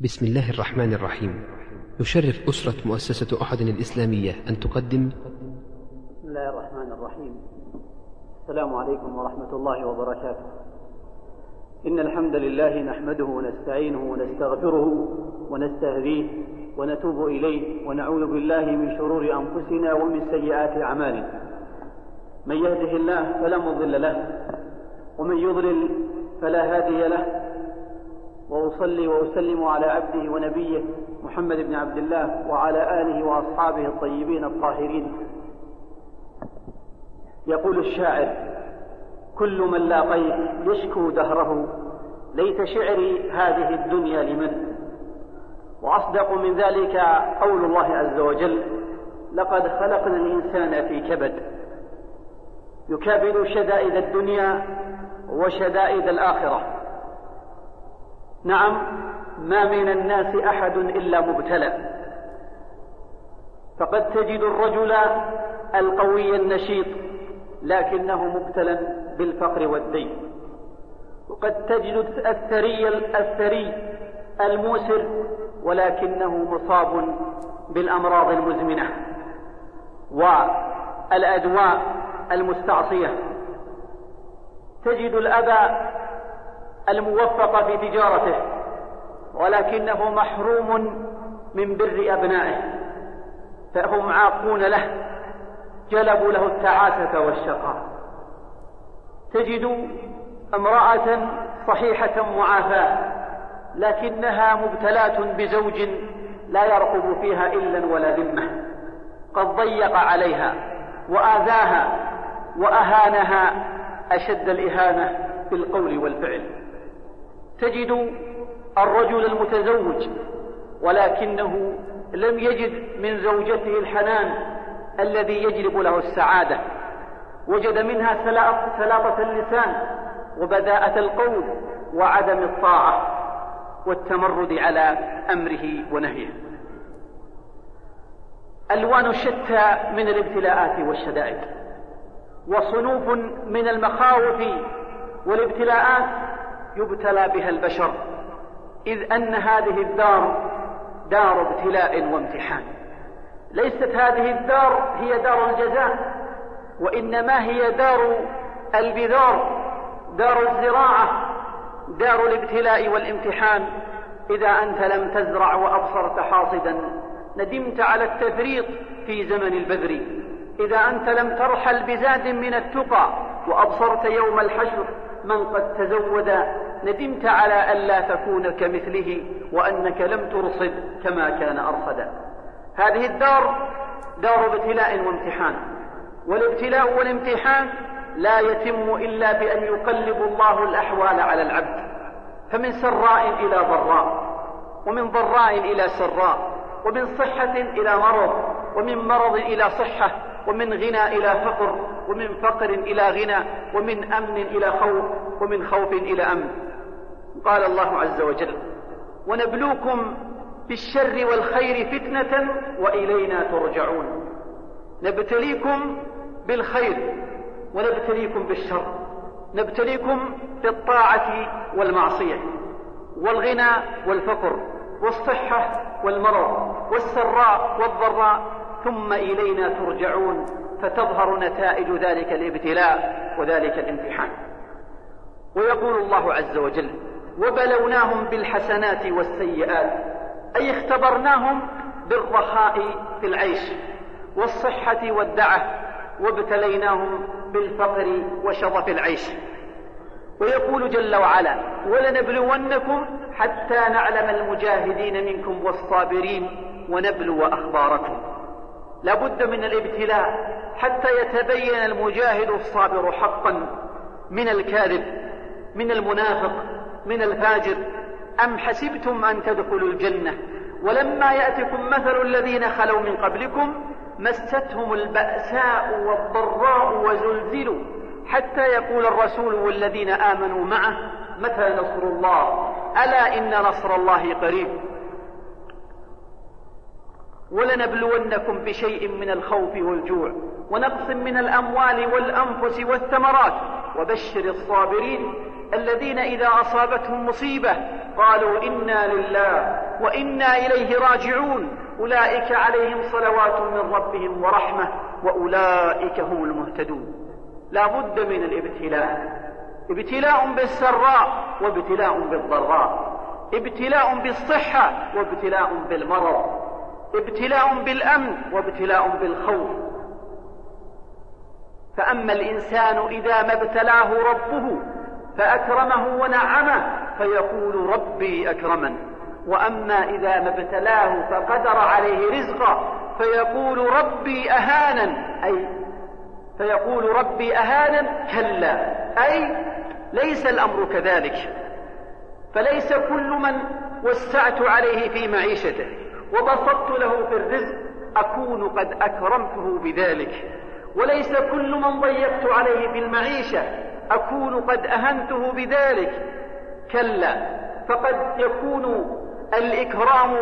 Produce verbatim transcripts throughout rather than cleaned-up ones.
بسم الله الرحمن الرحيم. يشرف أسرة مؤسسة أحد الإسلامية أن تقدم. بسم الله الرحمن الرحيم. السلام عليكم ورحمة الله وبركاته. إن الحمد لله نحمده ونستعينه ونستغفره ونستهديه ونتوب إليه ونعوذ بالله من شرور أنفسنا ومن سيئات أعمالنا. من يهده الله فلا مضل له ومن يضلل فلا هادي له، وأصلي وأسلم على عبده ونبيه محمد بن عبد الله وعلى آله وأصحابه الطيبين الطاهرين. يقول الشاعر: كل من لاقيت يشكو دهره، ليت شعري هذه الدنيا لمن. وأصدق من ذلك قول الله عز وجل: لقد خلقنا الإنسان في كبد. يكابد شدائد الدنيا وشدائد الآخرة. نعم، ما من الناس أحد إلا مبتلى، فقد تجد الرجل القوي النشيط لكنه مبتلى بالفقر والدين، وقد تجد الثري الثري الموسر ولكنه مصاب بالأمراض المزمنة والأدواء المستعصية. تجد الأب الموفق في تجارته ولكنه محروم من بر أبنائه، فهم عاقون له، جلبوا له التعاسة والشقاء. تجد امرأة صحيحة معافاة لكنها مبتلاة بزوج لا يرقب فيها إلا ولا ذمة، قد ضيق عليها وآذاها وأهانها أشد الإهانة بالقول والفعل. تجد الرجل المتزوج ولكنه لم يجد من زوجته الحنان الذي يجلب له السعادة، وجد منها سلاطة اللسان وبذاءة القول وعدم الطاعة والتمرد على أمره ونهيه. ألوان شتى من الابتلاءات والشدائد، وصنوف من المخاوف والابتلاءات يبتلى بها البشر، إذ أن هذه الدار دار ابتلاء وامتحان. ليست هذه الدار هي دار الجزاء، وإنما هي دار البذار، دار الزراعة، دار الابتلاء والامتحان. إذا أنت لم تزرع وأبصرت حاصدا ندمت على التفريط في زمن البذر. إذا أنت لم ترحل بزاد من التقى وأبصرت يوم الحشر من قد تزود ندمت على ألا تكون كمثله وأنك لم ترصد كما كان أرصدا. هذه الدار دار ابتلاء وامتحان، والابتلاء والامتحان لا يتم إلا بأن يقلب الله الأحوال على العبد، فمن سراء إلى ضراء، ومن ضراء إلى سراء، ومن صحة إلى مرض، ومن مرض إلى صحة، ومن غنى إلى فقر، ومن فقر إلى غنى، ومن أمن إلى خوف، ومن خوف إلى أمن. قال الله عز وجل: ونبلوكم بالشر والخير فتنة وإلينا ترجعون. نبتليكم بالخير ونبتليكم بالشر، نبتليكم بالطاعة والمعصية، والغنى والفقر، والصحة والمرض، والسراء والضراء، ثم إلينا ترجعون، فتظهر نتائج ذلك الابتلاء وذلك الامتحان. ويقول الله عز وجل: وبلوناهم بالحسنات والسيئات، أي اختبرناهم بالرخاء في العيش والصحة والدعة، وابتليناهم بالفقر وشظف العيش. ويقول جل وعلا: ولنبلونكم حتى نعلم المجاهدين منكم والصابرين ونبلو أخباركم. لابد من الابتلاء حتى يتبين المجاهد الصابر حقا من الكاذب، من المنافق، من الفاجر. أم حسبتم أن تدخلوا الجنة ولما يأتكم مثل الذين خلوا من قبلكم مستهم البأساء والضراء وزلزلوا حتى يقول الرسول والذين آمنوا معه متى نصر الله، ألا إن نصر الله قريب. ولنبلونكم بشيء من الخوف والجوع ونقص من الأموال والأنفس والثمرات وبشر الصابرين الذين إذا أصابتهم مصيبة قالوا إنا لله وإنا إليه راجعون أولئك عليهم صلوات من ربهم ورحمة وأولئك هم المهتدون. لا بد من الابتلاء، ابتلاء بالسراء وابتلاء بالضراء، ابتلاء بالصحة وابتلاء بالمرض، ابتلاء بالأمن وابتلاء بالخوف. فأما الإنسان إذا ما ابتلاه ربه فأكرمه ونعمه فيقول ربي أكرمن، وأما إذا ما ابتلاه فقدر عليه رزقه فيقول ربي أهانن، أي فيقول ربي أهانن. كلا، أي ليس الأمر كذلك. فليس كل من وسعت عليه في معيشته وبسطت له في الرزق أكون قد أكرمته بذلك، وليس كل من ضيقت عليه في المعيشة أكون قد أهنته بذلك. كلا، فقد يكون الإكرام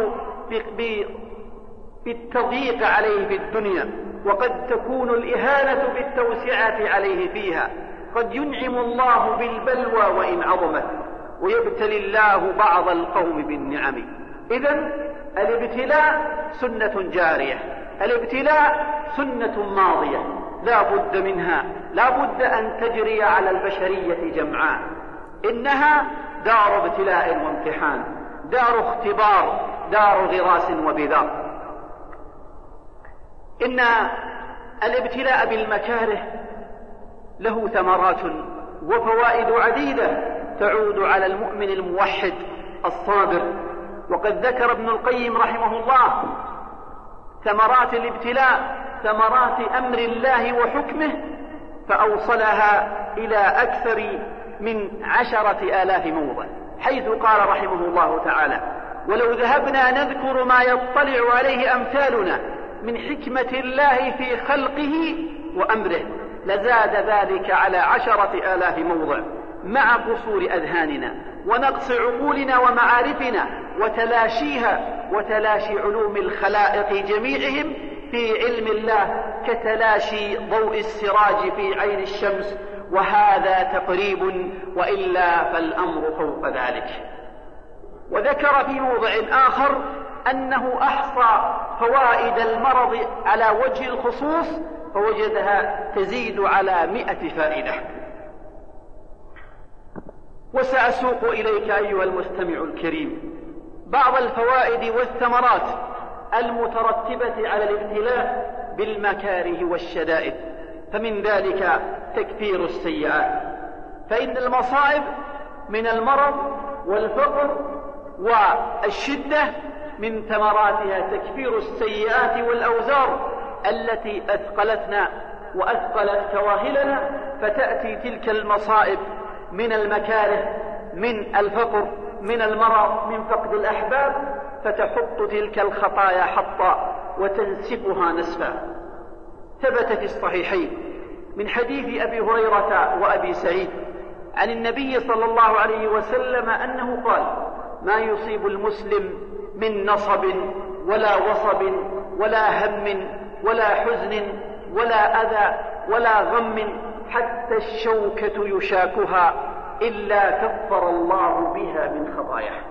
بالتضييق عليه في الدنيا، وقد تكون الإهانة بالتوسعة عليه فيها. قد ينعم الله بالبلوى وإن عظمت، ويبتلي الله بعض القوم بالنعم. إذن الابتلاء سنة جارية، الابتلاء سنة ماضية لا بد منها، لا بد أن تجري على البشرية جمعاء. إنها دار ابتلاء وامتحان، دار اختبار، دار غراس وبذار. إن الابتلاء بالمكاره له ثمرات وفوائد عديدة تعود على المؤمن الموحد الصابر. وقد ذكر ابن القيم رحمه الله ثمرات الابتلاء، ثمرات أمر الله وحكمه، فأوصلها إلى أكثر من عشرة آلاف موضع، حيث قال رحمه الله تعالى: ولو ذهبنا نذكر ما يطلع عليه أمثالنا من حكمة الله في خلقه وأمره لزاد ذلك على عشرة آلاف موضع، مع قصور أذهاننا ونقص عقولنا ومعارفنا وتلاشيها وتلاشي علوم الخلائق جميعهم في علم الله كتلاشي ضوء السراج في عين الشمس، وهذا تقريب، وإلا فالأمر فوق ذلك. وذكر في موضع آخر أنه أحصى فوائد المرض على وجه الخصوص فوجدها تزيد على مئة فائدة. وسأسوق إليك أيها المستمع الكريم بعض الفوائد والثمرات المترتبة على الابتلاء بالمكاره والشدائد. فمن ذلك تكثير السيئات، فإن المصائب من المرض والفقر والشدة من ثمراتها تكفير السيئات والأوزار التي أثقلتنا وأثقلت كواهلنا، فتأتي تلك المصائب من المكاره، من الفقر، من المرض، من فقد الأحباب، فتحط تلك الخطايا حطا وتنسفها نسفا. ثبت في الصحيحين من حديث أبي هريرة وأبي سعيد عن النبي صلى الله عليه وسلم أنه قال: ما يصيب المسلم من نصب ولا وصب ولا هم ولا حزن ولا أذى ولا غم حتى الشوكة يشاكها إلا كفر الله بها من خطاياه.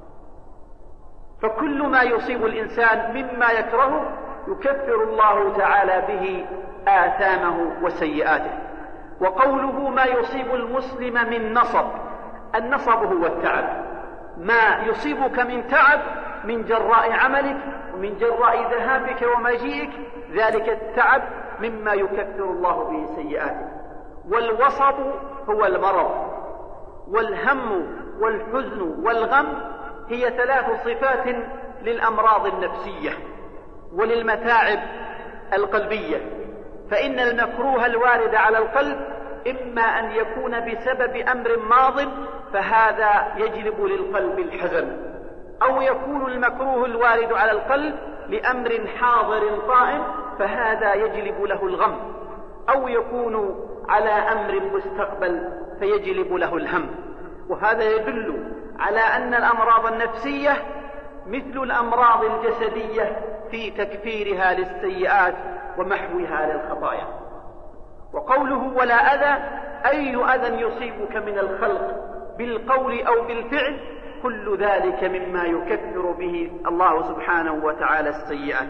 فكل ما يصيب الإنسان مما يكرهه يكفر الله تعالى به آثامه وسيئاته. وقوله ما يصيب المسلم من نصب، النصب هو التعب، ما يصيبك من تعب من جراء عملك ومن جراء ذهابك ومجيئك، ذلك التعب مما يكفر الله به سيئاته. والوصب هو المرض، والهم والحزن والغم هي ثلاث صفات للأمراض النفسية وللمتاعب القلبية. فإن المكروه الوارد على القلب إما أن يكون بسبب أمر ماض فهذا يجلب للقلب الحزن، أو يكون المكروه الوارد على القلب لأمر حاضر قائم فهذا يجلب له الغم، أو يكون على أمر مستقبل فيجلب له الهم. وهذا يدل على أن الأمراض النفسية مثل الأمراض الجسدية في تكفيرها للسيئات ومحوها للخطايا. وقوله ولا أذى، أي أذى يصيبك من الخلق بالقول أو بالفعل كل ذلك مما يكفر به الله سبحانه وتعالى السيئات.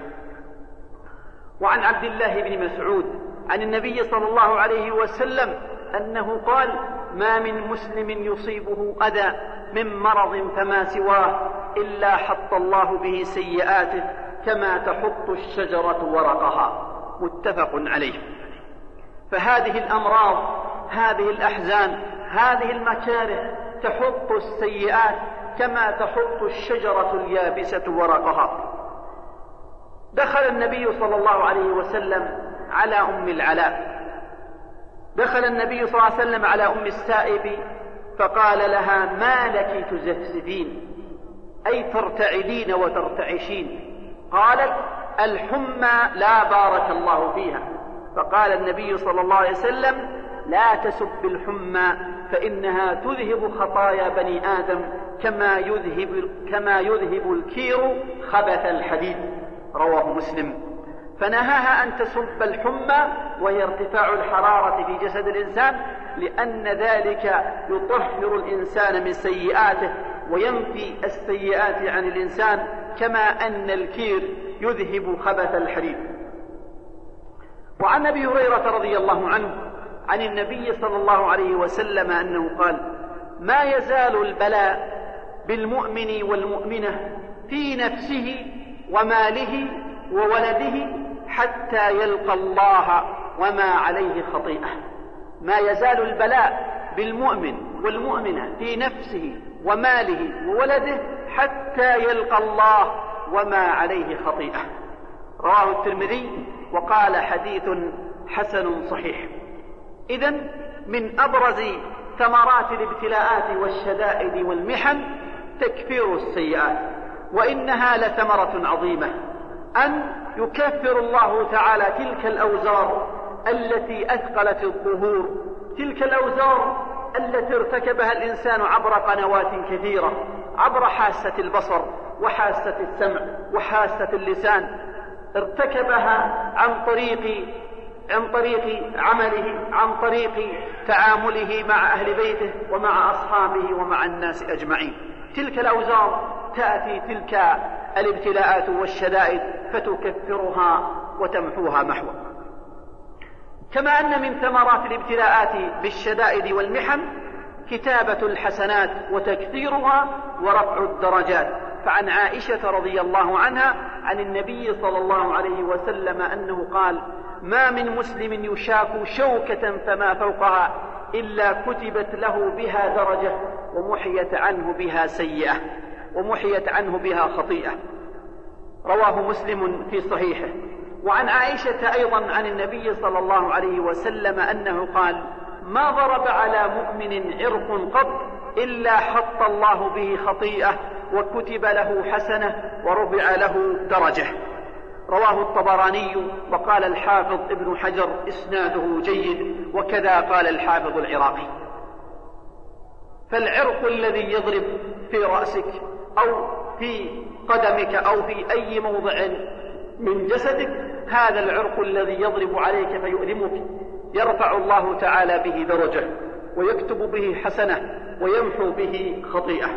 وعن عبد الله بن مسعود عن النبي صلى الله عليه وسلم أنه قال: ما من مسلم يصيبه أذى من مرض فما سواه إلا حط الله به سيئاته كما تحط الشجرة ورقها. متفق عليه. فهذه الأمراض، هذه الأحزان، هذه المكاره تحط السيئات كما تحط الشجرة اليابسة ورقها. دخل النبي صلى الله عليه وسلم على أم العلاء دخل النبي صلى الله عليه وسلم على أم السائب فقال لها: ما لك تزفزفين، أي ترتعدين وترتعشين؟ قالت: الحمى لا بارك الله فيها. فقال النبي صلى الله عليه وسلم: لا تسب الحمى فإنها تذهب خطايا بني آدم كما يذهب, كما يذهب الكير خبث الحديد. رواه مسلم. فنهاها أن تسب الحمى وهي ارتفاع الحرارة في جسد الإنسان، لأن ذلك يطهر الإنسان من سيئاته وينفي السيئات عن الإنسان، كما أن الكير يذهب خبث الحديد. وعن أبي هريرة رضي الله عنه عن النبي صلى الله عليه وسلم أنه قال: ما يزال البلاء بالمؤمن والمؤمنة في نفسه وماله وولده حتى يلقى الله وما عليه خطيئة. ما يزال البلاء بالمؤمن والمؤمنة في نفسه وماله وولده حتى يلقى الله وما عليه خطيئة. رواه الترمذي وقال: حديث حسن صحيح. إذن من أبرز ثمرات الابتلاءات والشدائد والمحن تكفير السيئات، وإنها لثمرة عظيمة، أن يكفر الله تعالى تلك الأوزار التي أثقلت الظهور، تلك الأوزار التي ارتكبها الإنسان عبر قنوات كثيرة، عبر حاسة البصر وحاسة السمع وحاسة اللسان، ارتكبها عن طريق عن طريق عمله، عن طريق تعامله مع أهل بيته ومع أصحابه ومع الناس أجمعين. تلك الأوزار تأتي تلك الابتلاءات والشدائد فتكفرها وتمحوها محوا. كما أن من ثمرات الابتلاءات بالشدائد والمحن كتابة الحسنات وتكثيرها ورفع الدرجات. فعن عائشة رضي الله عنها عن النبي صلى الله عليه وسلم أنه قال: ما من مسلم يشاك شوكة فما فوقها إلا كتبت له بها درجة ومحيت عنه بها سيئة ومحيت عنه بها خطيئة. رواه مسلم في صحيحه. وعن عائشة أيضا عن النبي صلى الله عليه وسلم أنه قال: ما ضرب على مؤمن عرق قط إلا حط الله به خطيئة وكتب له حسنة ورفع له درجة. رواه الطبراني وقال الحافظ ابن حجر: إسناده جيد، وكذا قال الحافظ العراقي. فالعرق الذي يضرب في رأسك أو في قدمك أو في أي موضع من جسدك، هذا العرق الذي يضرب عليك فيؤلمك يرفع الله تعالى به درجة ويكتب به حسنة ويمحو به خطيئة.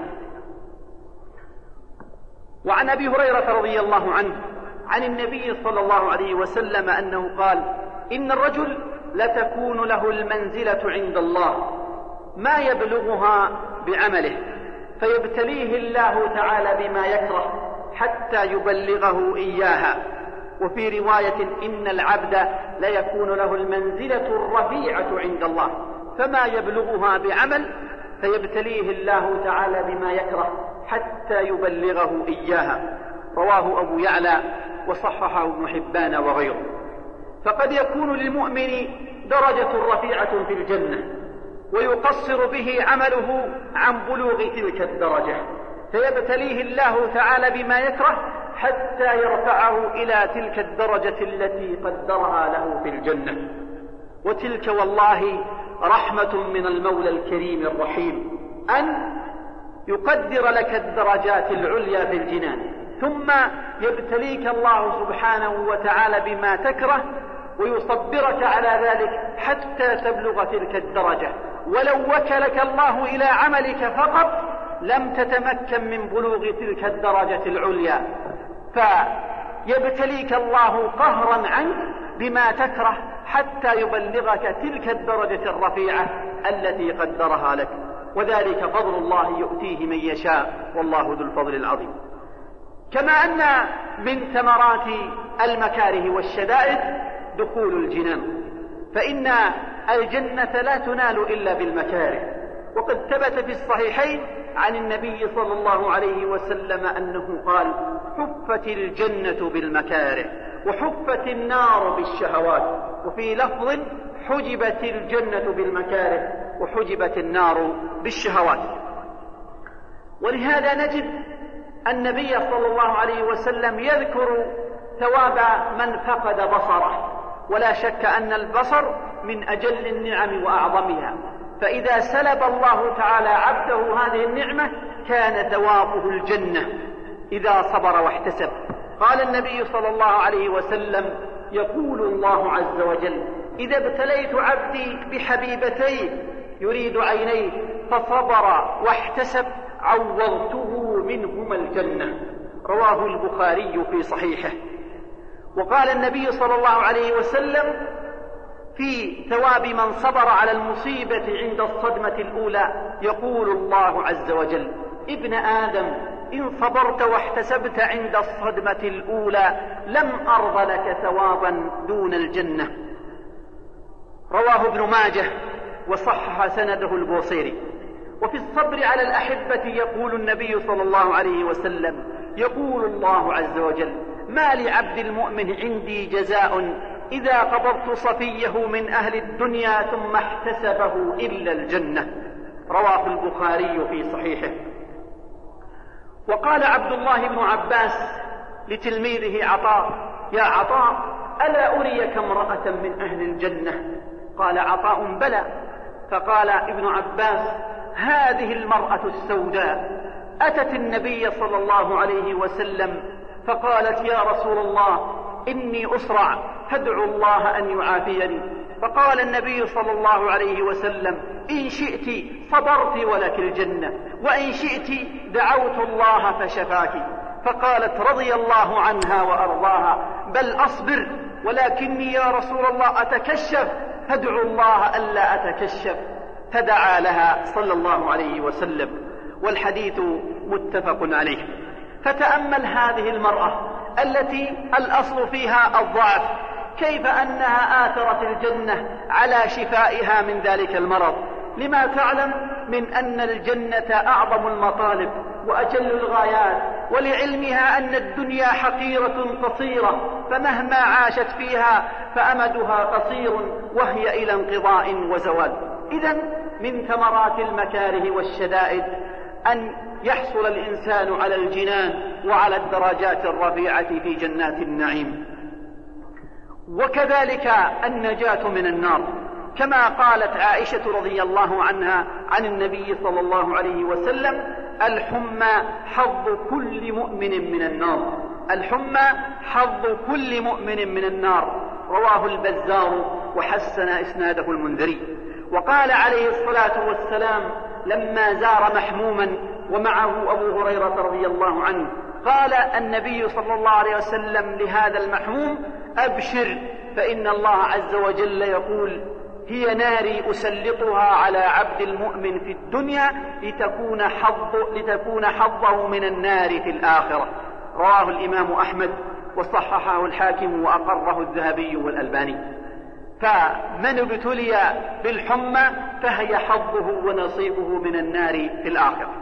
وعن أبي هريرة رضي الله عنه عن النبي صلى الله عليه وسلم أنه قال: إن الرجل لتكون له المنزلة عند الله ما يبلغها بعمله فيبتليه الله تعالى بما يكره حتى يبلغه إياها. وفي رواية: إن العبد ليكون له المنزلة الرفيعة عند الله فما يبلغها بعمل فيبتليه الله تعالى بما يكره حتى يبلغه إياها. رواه أبو يعلى وصححه ابن حبان وغيره. فقد يكون للمؤمن درجة رفيعة في الجنة ويقصر به عمله عن بلوغ تلك الدرجة فيبتليه الله تعالى بما يكره حتى يرفعه إلى تلك الدرجة التي قدرها له في الجنة. وتلك والله رحمة من المولى الكريم الرحيم أن يقدر لك الدرجات العليا في الجنان، ثم يبتليك الله سبحانه وتعالى بما تكره ويصبرك على ذلك حتى تبلغ تلك الدرجة. ولو وكلك الله إلى عملك فقط لم تتمكن من بلوغ تلك الدرجة العليا، فيبتليك الله قهرا عنك بما تكره حتى يبلغك تلك الدرجة الرفيعة التي قدرها لك، وذلك فضل الله يؤتيه من يشاء والله ذو الفضل العظيم. كما أن من ثمرات المكاره والشدائد دخول الجنان، فإن الجنة لا تنال إلا بالمكاره، وقد ثبت في الصحيحين عن النبي صلى الله عليه وسلم أنه قال: حفت الجنة بالمكاره وحفت النار بالشهوات، وفي لفظ: حجبت الجنة بالمكاره وحجبت النار بالشهوات. ولهذا نجد النبي صلى الله عليه وسلم يذكر ثواب من فقد بصره، ولا شك أن البصر من أجل النعم وأعظمها، فإذا سلب الله تعالى عبده هذه النعمة كان ثوابه الجنة إذا صبر واحتسب. قال النبي صلى الله عليه وسلم: يقول الله عز وجل: إذا ابتليت عبدي بحبيبتيه يريد عينيه فصبر واحتسب عوضته منهما الجنة. رواه البخاري في صحيحه. وقال النبي صلى الله عليه وسلم في ثواب من صبر على المصيبة عند الصدمة الأولى: يقول الله عز وجل: ابن آدم إن صبرت واحتسبت عند الصدمة الأولى لم أرض لك ثوابا دون الجنة. رواه ابن ماجه وصحح سنده البوصيري. وفي الصبر على الأحبة يقول النبي صلى الله عليه وسلم: يقول الله عز وجل: ما لعبد المؤمن عندي جزاء إذا قبضت صفيه من أهل الدنيا ثم احتسبه إلا الجنة. رواه البخاري في صحيحه. وقال عبد الله بن عباس لتلميذه عطاء: يا عطاء ألا أريك امرأة من أهل الجنة؟ قال عطاء: بلى. فقال ابن عباس: هذه المرأة السوداء أتت النبي صلى الله عليه وسلم فقالت: يا رسول الله إني أسرع فادعو الله أن يعافيني. فقال النبي صلى الله عليه وسلم: إن شئت صبرت ولك الجنة، وإن شئت دعوت الله فشفاك. فقالت رضي الله عنها وأرضاها: بل أصبر، ولكني يا رسول الله أتكشف فادعو الله ألا أتكشف. فدعا لها صلى الله عليه وسلم. والحديث متفق عليه. فتأمل هذه المرأة التي الأصل فيها الضعف، كيف أنها آثرت الجنة على شفائها من ذلك المرض، لما تعلم من أن الجنة أعظم المطالب وأجل الغايات، ولعلمها أن الدنيا حقيرة قصيرة، فمهما عاشت فيها فأمدها قصير وهي إلى انقضاء وزوال. إذن من ثمرات المكاره والشدائد أن يحصل الإنسان على الجنان وعلى الدرجات الرفيعة في جنات النعيم. وكذلك النجاة من النار، كما قالت عائشة رضي الله عنها عن النبي صلى الله عليه وسلم: الحمى حظ كل مؤمن من النار. الحمى حظ كل مؤمن من النار. رواه البزار وحسن إسناده المنذري. وقال عليه الصلاة والسلام لما زار محموما ومعه أبو هريرة رضي الله عنه، قال النبي صلى الله عليه وسلم لهذا المحموم: أبشر، فإن الله عز وجل يقول: هي ناري أسلطها على عبد المؤمن في الدنيا لتكون حظ لتكون حظه من النار في الآخرة. رواه الإمام أحمد وصححه الحاكم وأقره الذهبي والألباني. فمن ابتلي بالحمى فهي حظه ونصيبه من النار في الآخرة.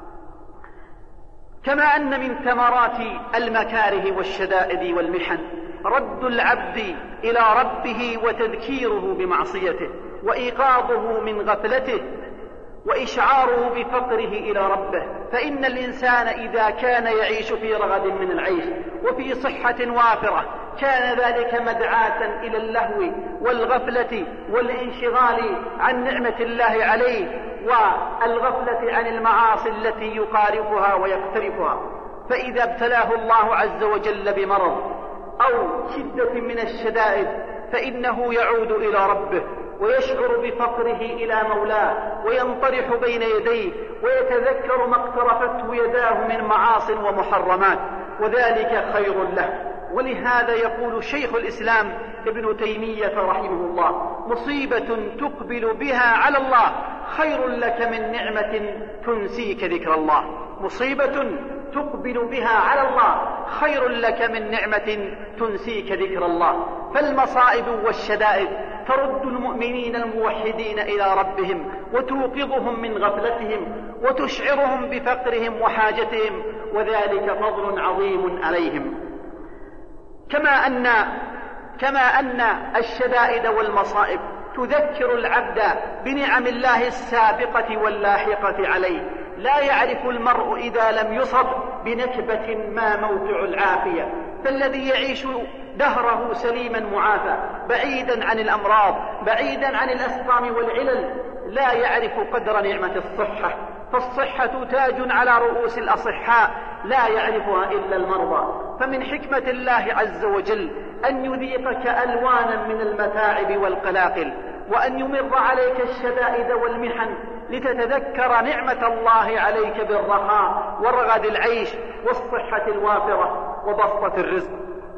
كما أن من ثمرات المكاره والشدائد والمحن رد العبد إلى ربه وتذكيره بمعصيته وإيقاظه من غفلته وإشعاره بفقره إلى ربه. فإن الإنسان إذا كان يعيش في رغد من العيش وفي صحة وافرة كان ذلك مدعاة إلى اللهو والغفلة والانشغال عن نعمة الله عليه والغفلة عن المعاصي التي يقارفها ويقترفها. فإذا ابتلاه الله عز وجل بمرض أو شدة من الشدائد فإنه يعود إلى ربه ويشعر بفقره إلى مولاه وينطرح بين يديه ويتذكر ما اقترفته يداه من معاص ومحرمات، وذلك خير له. ولهذا يقول شيخ الإسلام ابن تيمية رحمه الله: مصيبة تقبل بها على الله خير لك من نعمة تنسيك ذكر الله. مصيبة تقبل بها على الله خير لك من نعمة تنسيك ذكر الله. فالمصائب والشدائد ترد المؤمنين الموحدين إلى ربهم وتوقظهم من غفلتهم وتشعرهم بفقرهم وحاجتهم، وذلك فضل عظيم عليهم. كما أن كما أن الشدائد والمصائب تذكر العبد بنعم الله السابقة واللاحقة عليه. لا يعرف المرء إذا لم يصب بنكبة ما موقع العافية، فالذي يعيش دهره سليما معافى بعيدا عن الأمراض بعيدا عن الأسقام والعلل لا يعرف قدر نعمة الصحة، فالصحة تاج على رؤوس الأصحاء لا يعرفها إلا المرضى. فمن حكمة الله عز وجل أن يذيقك ألوانا من المتاعب والقلاقل، وأن يمر عليك الشدائد والمحن لتتذكر نعمة الله عليك بالرخاء ورغد العيش والصحة الوافرة وبسطة الرزق.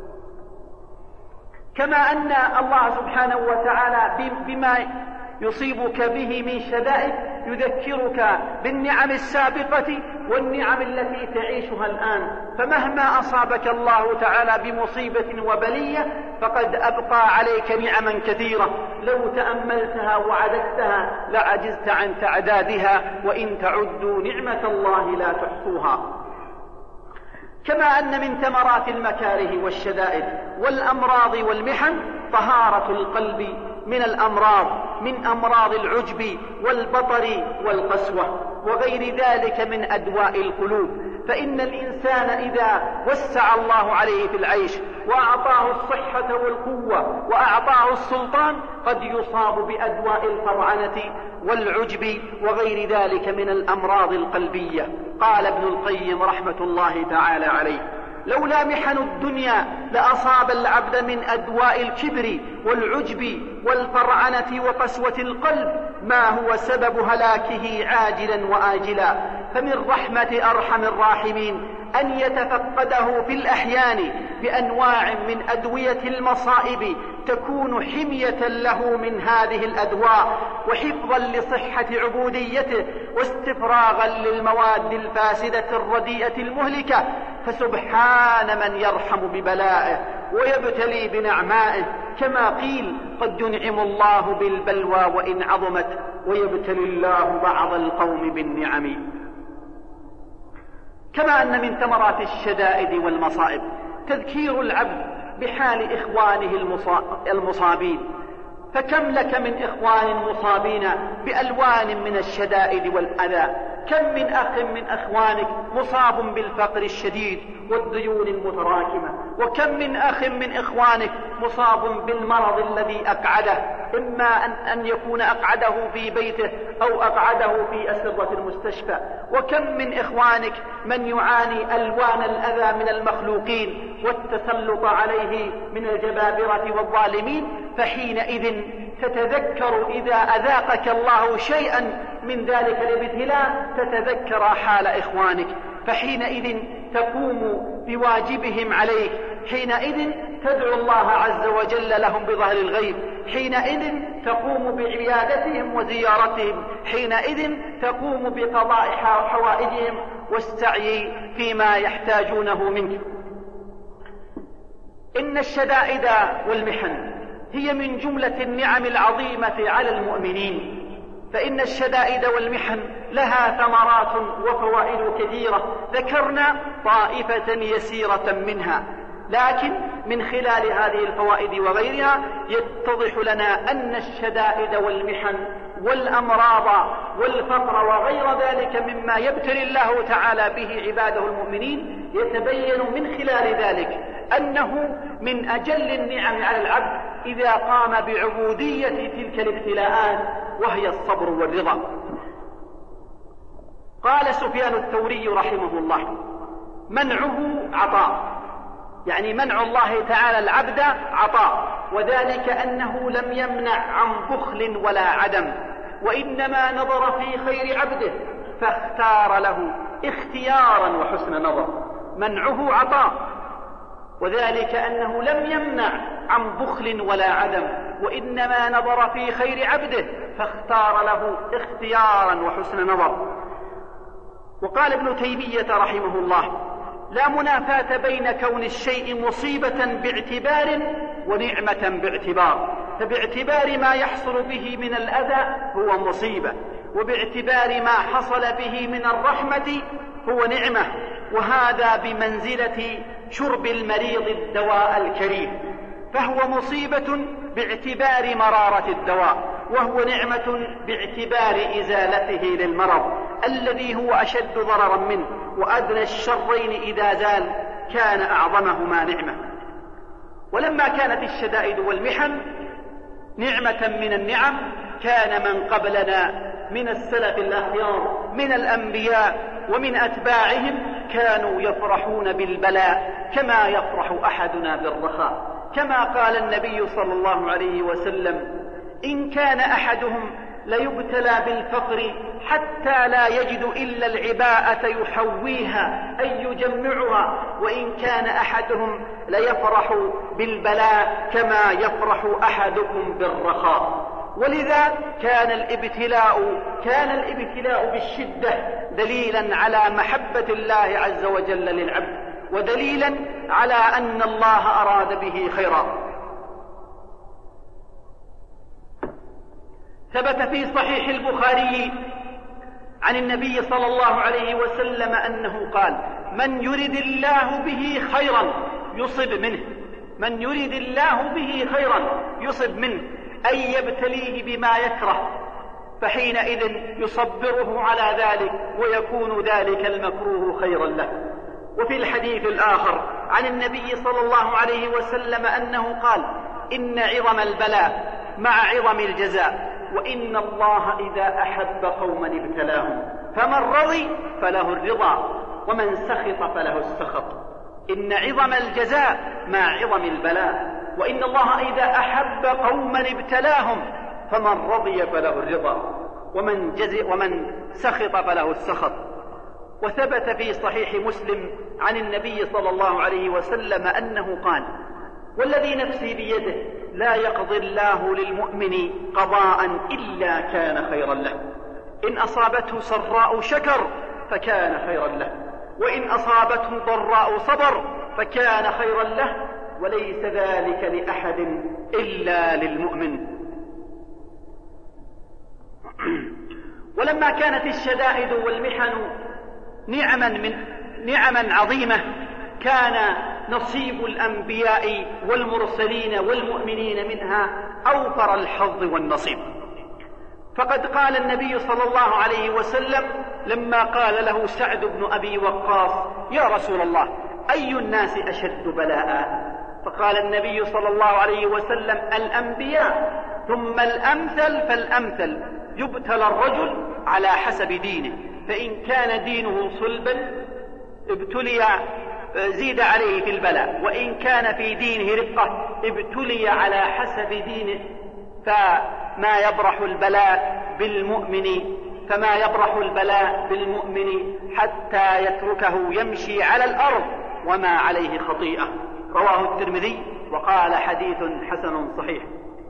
كما أن الله سبحانه وتعالى بما يصيبك به من شدائد يذكرك بالنعم السابقة والنعم التي تعيشها الآن. فمهما أصابك الله تعالى بمصيبة وبلية فقد أبقى عليك نعما كثيرة لو تأملتها وعددتها لعجزت عن تعدادها، وإن تعدوا نعمة الله لا تحصوها. كما أن من ثمرات المكاره والشدائد والأمراض والمحن طهارة القلب من الأمراض، من أمراض العجب والبطر والقسوة وغير ذلك من أدواء القلوب. فإن الإنسان إذا وسع الله عليه في العيش وأعطاه الصحة والقوة وأعطاه السلطان قد يصاب بأدواء الفرعنة والعجب وغير ذلك من الأمراض القلبية. قال ابن القيم رحمة الله تعالى عليه: لولا محن الدنيا لأصاب العبد من أدواء الكبر والعجب والفرعنة وقسوة القلب ما هو سبب هلاكه عاجلا وآجلا. فمن رحمة أرحم الراحمين أن يتفقده في الأحيان بأنواع من أدوية المصائب تكون حمية له من هذه الأدواء وحفظا لصحة عبوديته واستفراغا للمواد الفاسدة الرديئة المهلكة. فسبحان من يرحم ببلائه ويبتلي بنعمائه، كما قيل: قد ينعم الله بالبلوى وإن عظمت ويبتلي الله بعض القوم بالنعم. كما أن من ثمرات الشدائد والمصائب تذكير العبد بحال إخوانه المصابين. فكم لك من إخوان مصابين بألوان من الشدائد والأذى، كم من أخ من أخوانك مصاب بالفقر الشديد والديون المتراكمة، وكم من أخ من إخوانك مصاب بالمرض الذي أقعده، إما أن يكون أقعده في بيته أو أقعده في أسرة المستشفى. وكم من إخوانك من يعاني ألوان الأذى من المخلوقين والتسلط عليه من الجبابرة والظالمين. فحينئذ تتذكر إذا أذاقك الله شيئا من ذلك الابتلاء تتذكر حال إخوانك، فحينئذ تقوم بواجبهم عليك، حينئذ تدعو الله عز وجل لهم بظهر الغيب، حينئذ تقوم بعيادتهم وزيارتهم، حينئذ تقوم بقضاء حوائجهم والسعي فيما يحتاجونه منك. إن الشدائد والمحن هي من جملة النعم العظيمة على المؤمنين، فإن الشدائد والمحن لها ثمرات وفوائد كثيرة ذكرنا طائفة يسيرة منها، لكن من خلال هذه الفوائد وغيرها يتضح لنا أن الشدائد والمحن والأمراض والفقر وغير ذلك مما يبتلي الله تعالى به عباده المؤمنين يتبين من خلال ذلك أنه من أجل النعم على العبد إذا قام بعبودية تلك الابتلاءات وهي الصبر والرضا. قال سفيان الثوري رحمه الله: منعه عطاء، يعني منع الله تعالى العبد عطاء، وذلك أنه لم يمنع عن بخل ولا عدم، وإنما نظر في خير عبده فاختار له اختيارا وحسن نظر. منعه عطاء، وذلك أنه لم يمنع عن بخل ولا عدم، وإنما نظر في خير عبده فاختار له اختيارا وحسن نظر. وقال ابن تيمية رحمه الله: لا منافاة بين كون الشيء مصيبة باعتبار ونعمة باعتبار، فباعتبار ما يحصل به من الأذى هو مصيبة، وباعتبار ما حصل به من الرحمة هو نعمة، وهذا بمنزلة شرب المريض الدواء الكريم، فهو مصيبة باعتبار مرارة الدواء، وهو نعمة باعتبار إزالته للمرض الذي هو أشد ضررا منه، وأدنى الشرين إذا زال كان أعظمهما نعمة. ولما كانت الشدائد والمحن نعمة من النعم، كان من قبلنا من السلف الأخيار من الأنبياء ومن أتباعهم كانوا يفرحون بالبلاء كما يفرح أحدنا بالرخاء، كما قال النبي صلى الله عليه وسلم: إن كان أحدهم ليبتلى بالفقر حتى لا يجد إلا العباءة يحويها أي يجمعها، وإن كان أحدهم ليفرح بالبلاء كما يفرح أحدكم بالرخاء. ولذا كان الابتلاء كان الابتلاء بالشدة دليلا على محبة الله عز وجل للعبد، ودليلا على أن الله أراد به خيرا. ثبت في صحيح البخاري عن النبي صلى الله عليه وسلم أنه قال: من يرد الله به خيرا يصب منه، من يرد الله به خيرا يصب منه، أي يبتليه بما يكره، فحينئذ يصبره على ذلك ويكون ذلك المكروه خيرا له. وفي الحديث الآخر عن النبي صلى الله عليه وسلم أنه قال: إن عظم البلاء مع عظم الجزاء، وإن الله إذا أحب قوما ابتلاهم، فمن رضي فله الرضا ومن سخط فله السخط. إن عظم الجزاء مع عظم البلاء، وإن الله إذا أحب قوما ابتلاهم، فمن رضي فله الرضا ومن, ومن سخط فله السخط. وثبت في صحيح مسلم عن النبي صلى الله عليه وسلم أنه قال: والذي نفسي بيده لا يقضي الله للمؤمن قضاء إلا كان خيرا له، إن أصابته سراء شكر فكان خيرا له، وإن أصابته ضراء صبر فكان خيرا له، وليس ذلك لأحد إلا للمؤمن. ولما كانت الشدائد والمحن نعما من نعما عظيمة، كان نصيب الأنبياء والمرسلين والمؤمنين منها أوفر الحظ والنصيب. فقد قال النبي صلى الله عليه وسلم لما قال له سعد بن أبي وقاص: يا رسول الله، أي الناس أشد بلاء؟ فقال النبي صلى الله عليه وسلم: الأنبياء، ثم الأمثل فالأمثل، يبتلى الرجل على حسب دينه، فإن كان دينه صلبا ابتلي زيد عليه في البلاء، وإن كان في دينه رقة ابتلي على حسب دينه. فما يبرح البلاء بالمؤمن فما يبرح البلاء بالمؤمن حتى يتركه يمشي على الأرض وما عليه خطيئة. رواه الترمذي وقال: حديث حسن صحيح.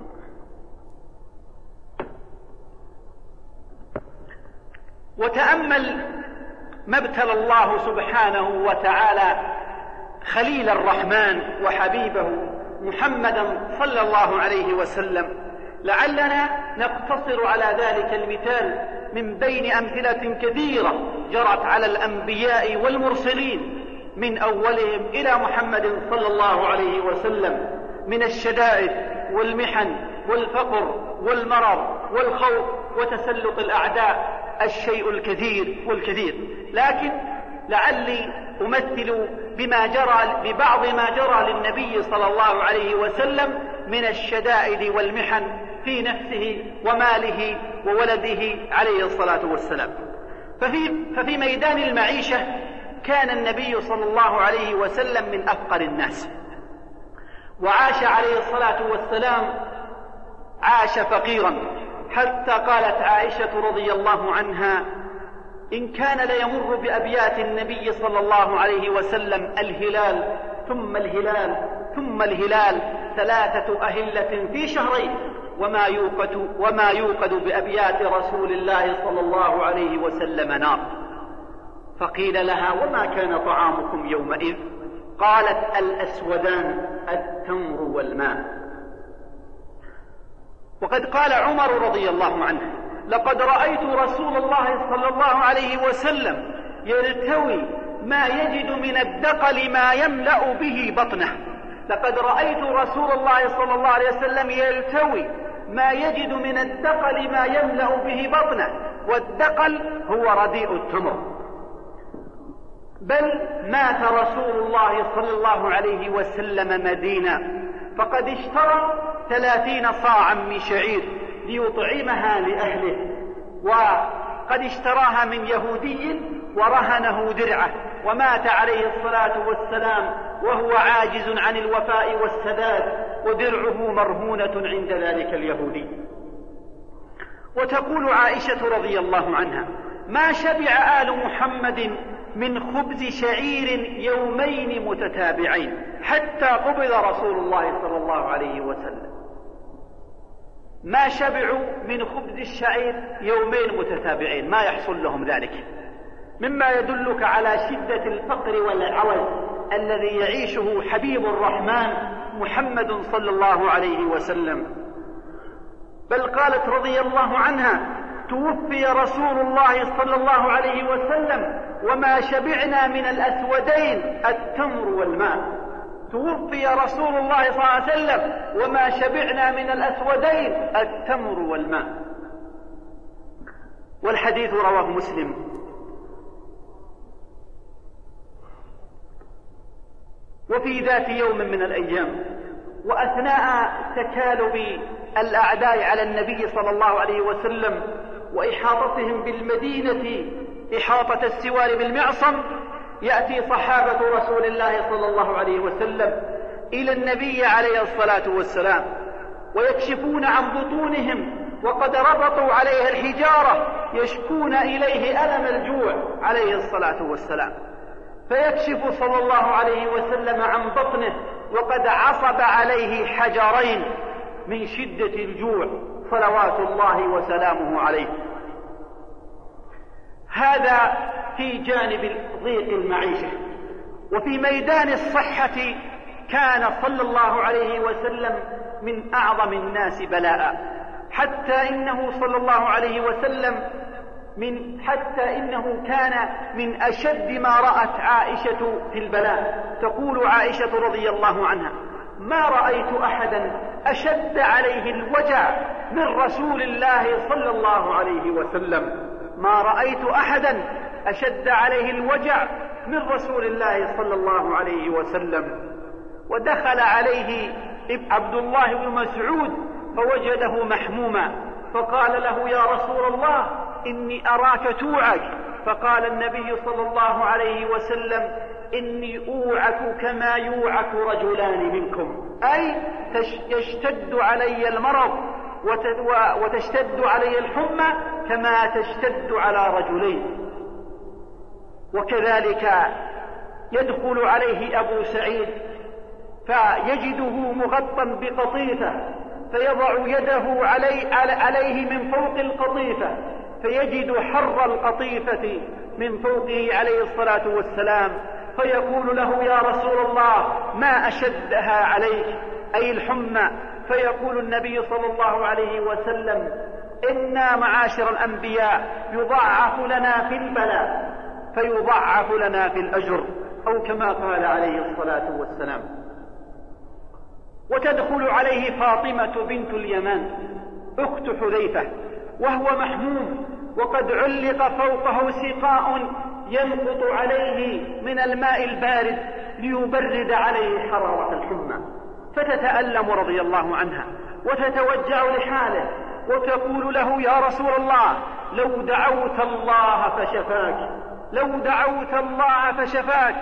وتأمل ما ابتلى الله سبحانه وتعالى خليل الرحمن وحبيبه محمدا صلى الله عليه وسلم، لعلنا نقتصر على ذلك المثال من بين أمثلة كثيرة جرت على الأنبياء والمرسلين من أولهم إلى محمد صلى الله عليه وسلم، من الشدائد والمحن والفقر والمرض والخوف وتسلط الأعداء، الشيء الكثير والكثير. لكن لعلي أمثل بما جرى ببعض ما جرى للنبي صلى الله عليه وسلم من الشدائد والمحن في نفسه وماله وولده عليه الصلاة والسلام. ففي, ففي ميدان المعيشة كان النبي صلى الله عليه وسلم من أفقر الناس، وعاش عليه الصلاة والسلام عاش فقيرا، حتى قالت عائشة رضي الله عنها: إن كان ليمر بأبيات النبي صلى الله عليه وسلم الهلال ثم الهلال ثم الهلال ثلاثة أهلة في شهرين وما يوقد, وما يوقد بأبيات رسول الله صلى الله عليه وسلم نار. فقيل لها: وما كان طعامكم يومئذ؟ قالت: الأسودان التمر والماء. وقد قال عمر رضي الله عنه: لقد رأيت رسول الله صلى الله عليه وسلم يلتوي ما يجد من الدقل ما يملأ به بطنه. لقد رأيت رسول الله صلى الله عليه وسلم يلتوي ما يجد من الدقل ما يملأ به بطنه، والدقل هو رديء التمر. بل مات رسول الله صلى الله عليه وسلم مدينا، فقد اشترى ثلاثين صاعا من شعير ليطعمها لأهله، وقد اشتراها من يهودي ورهنه درعه، ومات عليه الصلاة والسلام وهو عاجز عن الوفاء والسداد، ودرعه مرهونة عند ذلك اليهودي. وتقول عائشة رضي الله عنها: ما شبع آل محمد من خبز شعير يومين متتابعين حتى قبض رسول الله صلى الله عليه وسلم. ما شبعوا من خبز الشعير يومين متتابعين، ما يحصل لهم ذلك، مما يدلك على شدة الفقر والعوز الذي يعيشه حبيب الرحمن محمد صلى الله عليه وسلم. بل قالت رضي الله عنها: توفي رسول الله صلى الله عليه وسلم وما شبعنا من الأسودين التمر والماء. توفي رسول الله صلى الله عليه وسلم وما شبعنا من الأسودين التمر والماء. والحديث رواه مسلم. وفي ذات يوم من الأيام، وأثناء تكالب الأعداء على النبي صلى الله عليه وسلم وإحاطتهم بالمدينة إحاطة السوار بالمعصم، يأتي صحابة رسول الله صلى الله عليه وسلم إلى النبي عليه الصلاة والسلام ويكشفون عن بطونهم وقد ربطوا عليها الحجارة، يشكون إليه ألم الجوع عليه الصلاة والسلام. فيكشف صلى الله عليه وسلم عن بطنه وقد عصب عليه حجرين من شدة الجوع صلوات الله وسلامه عليه. هذا في جانب ضيق المعيشة. وفي ميدان الصحة كان صلى الله عليه وسلم من أعظم الناس بلاء، حتى إنه صلى الله عليه وسلم من حتى إنه كان من أشد ما رأت عائشة في البلاء. تقول عائشة رضي الله عنها: ما رأيت أحدا أشد عليه الوجع من رسول الله صلى الله عليه وسلم. ما رأيت أحدا أشد عليه الوجع من رسول الله صلى الله عليه وسلم. ودخل عليه عبد الله بن مسعود فوجده محموما، فقال له: يا رسول الله إني أراك توعك. فقال النبي صلى الله عليه وسلم: إني أوعك كما يوعك رجلان منكم، أي يشتد علي المرض وتشتد علي الحمى كما تشتد على رجلين. وكذلك يدخل عليه أبو سعيد فيجده مغطى بقطيفة، فيضع يده علي عليه من فوق القطيفة فيجد حر القطيفة من فوقه عليه الصلاة والسلام، فيقول له: يا رسول الله ما أشدها عليك، أي الحمى. فيقول النبي صلى الله عليه وسلم: إنا معاشر الأنبياء يضاعف لنا في البلاء فيضاعف لنا في الأجر، أو كما قال عليه الصلاة والسلام. وتدخل عليه فاطمة بنت اليمان أخت حذيفة وهو محموم، وقد علق فوقه سقاء ينقط عليه من الماء البارد ليبرد عليه حرارة الحمى، فتتألم رضي الله عنها وتتوجع لحاله وتقول له: يا رسول الله لو دعوت الله فشفاك، لو دعوت الله فشفاك.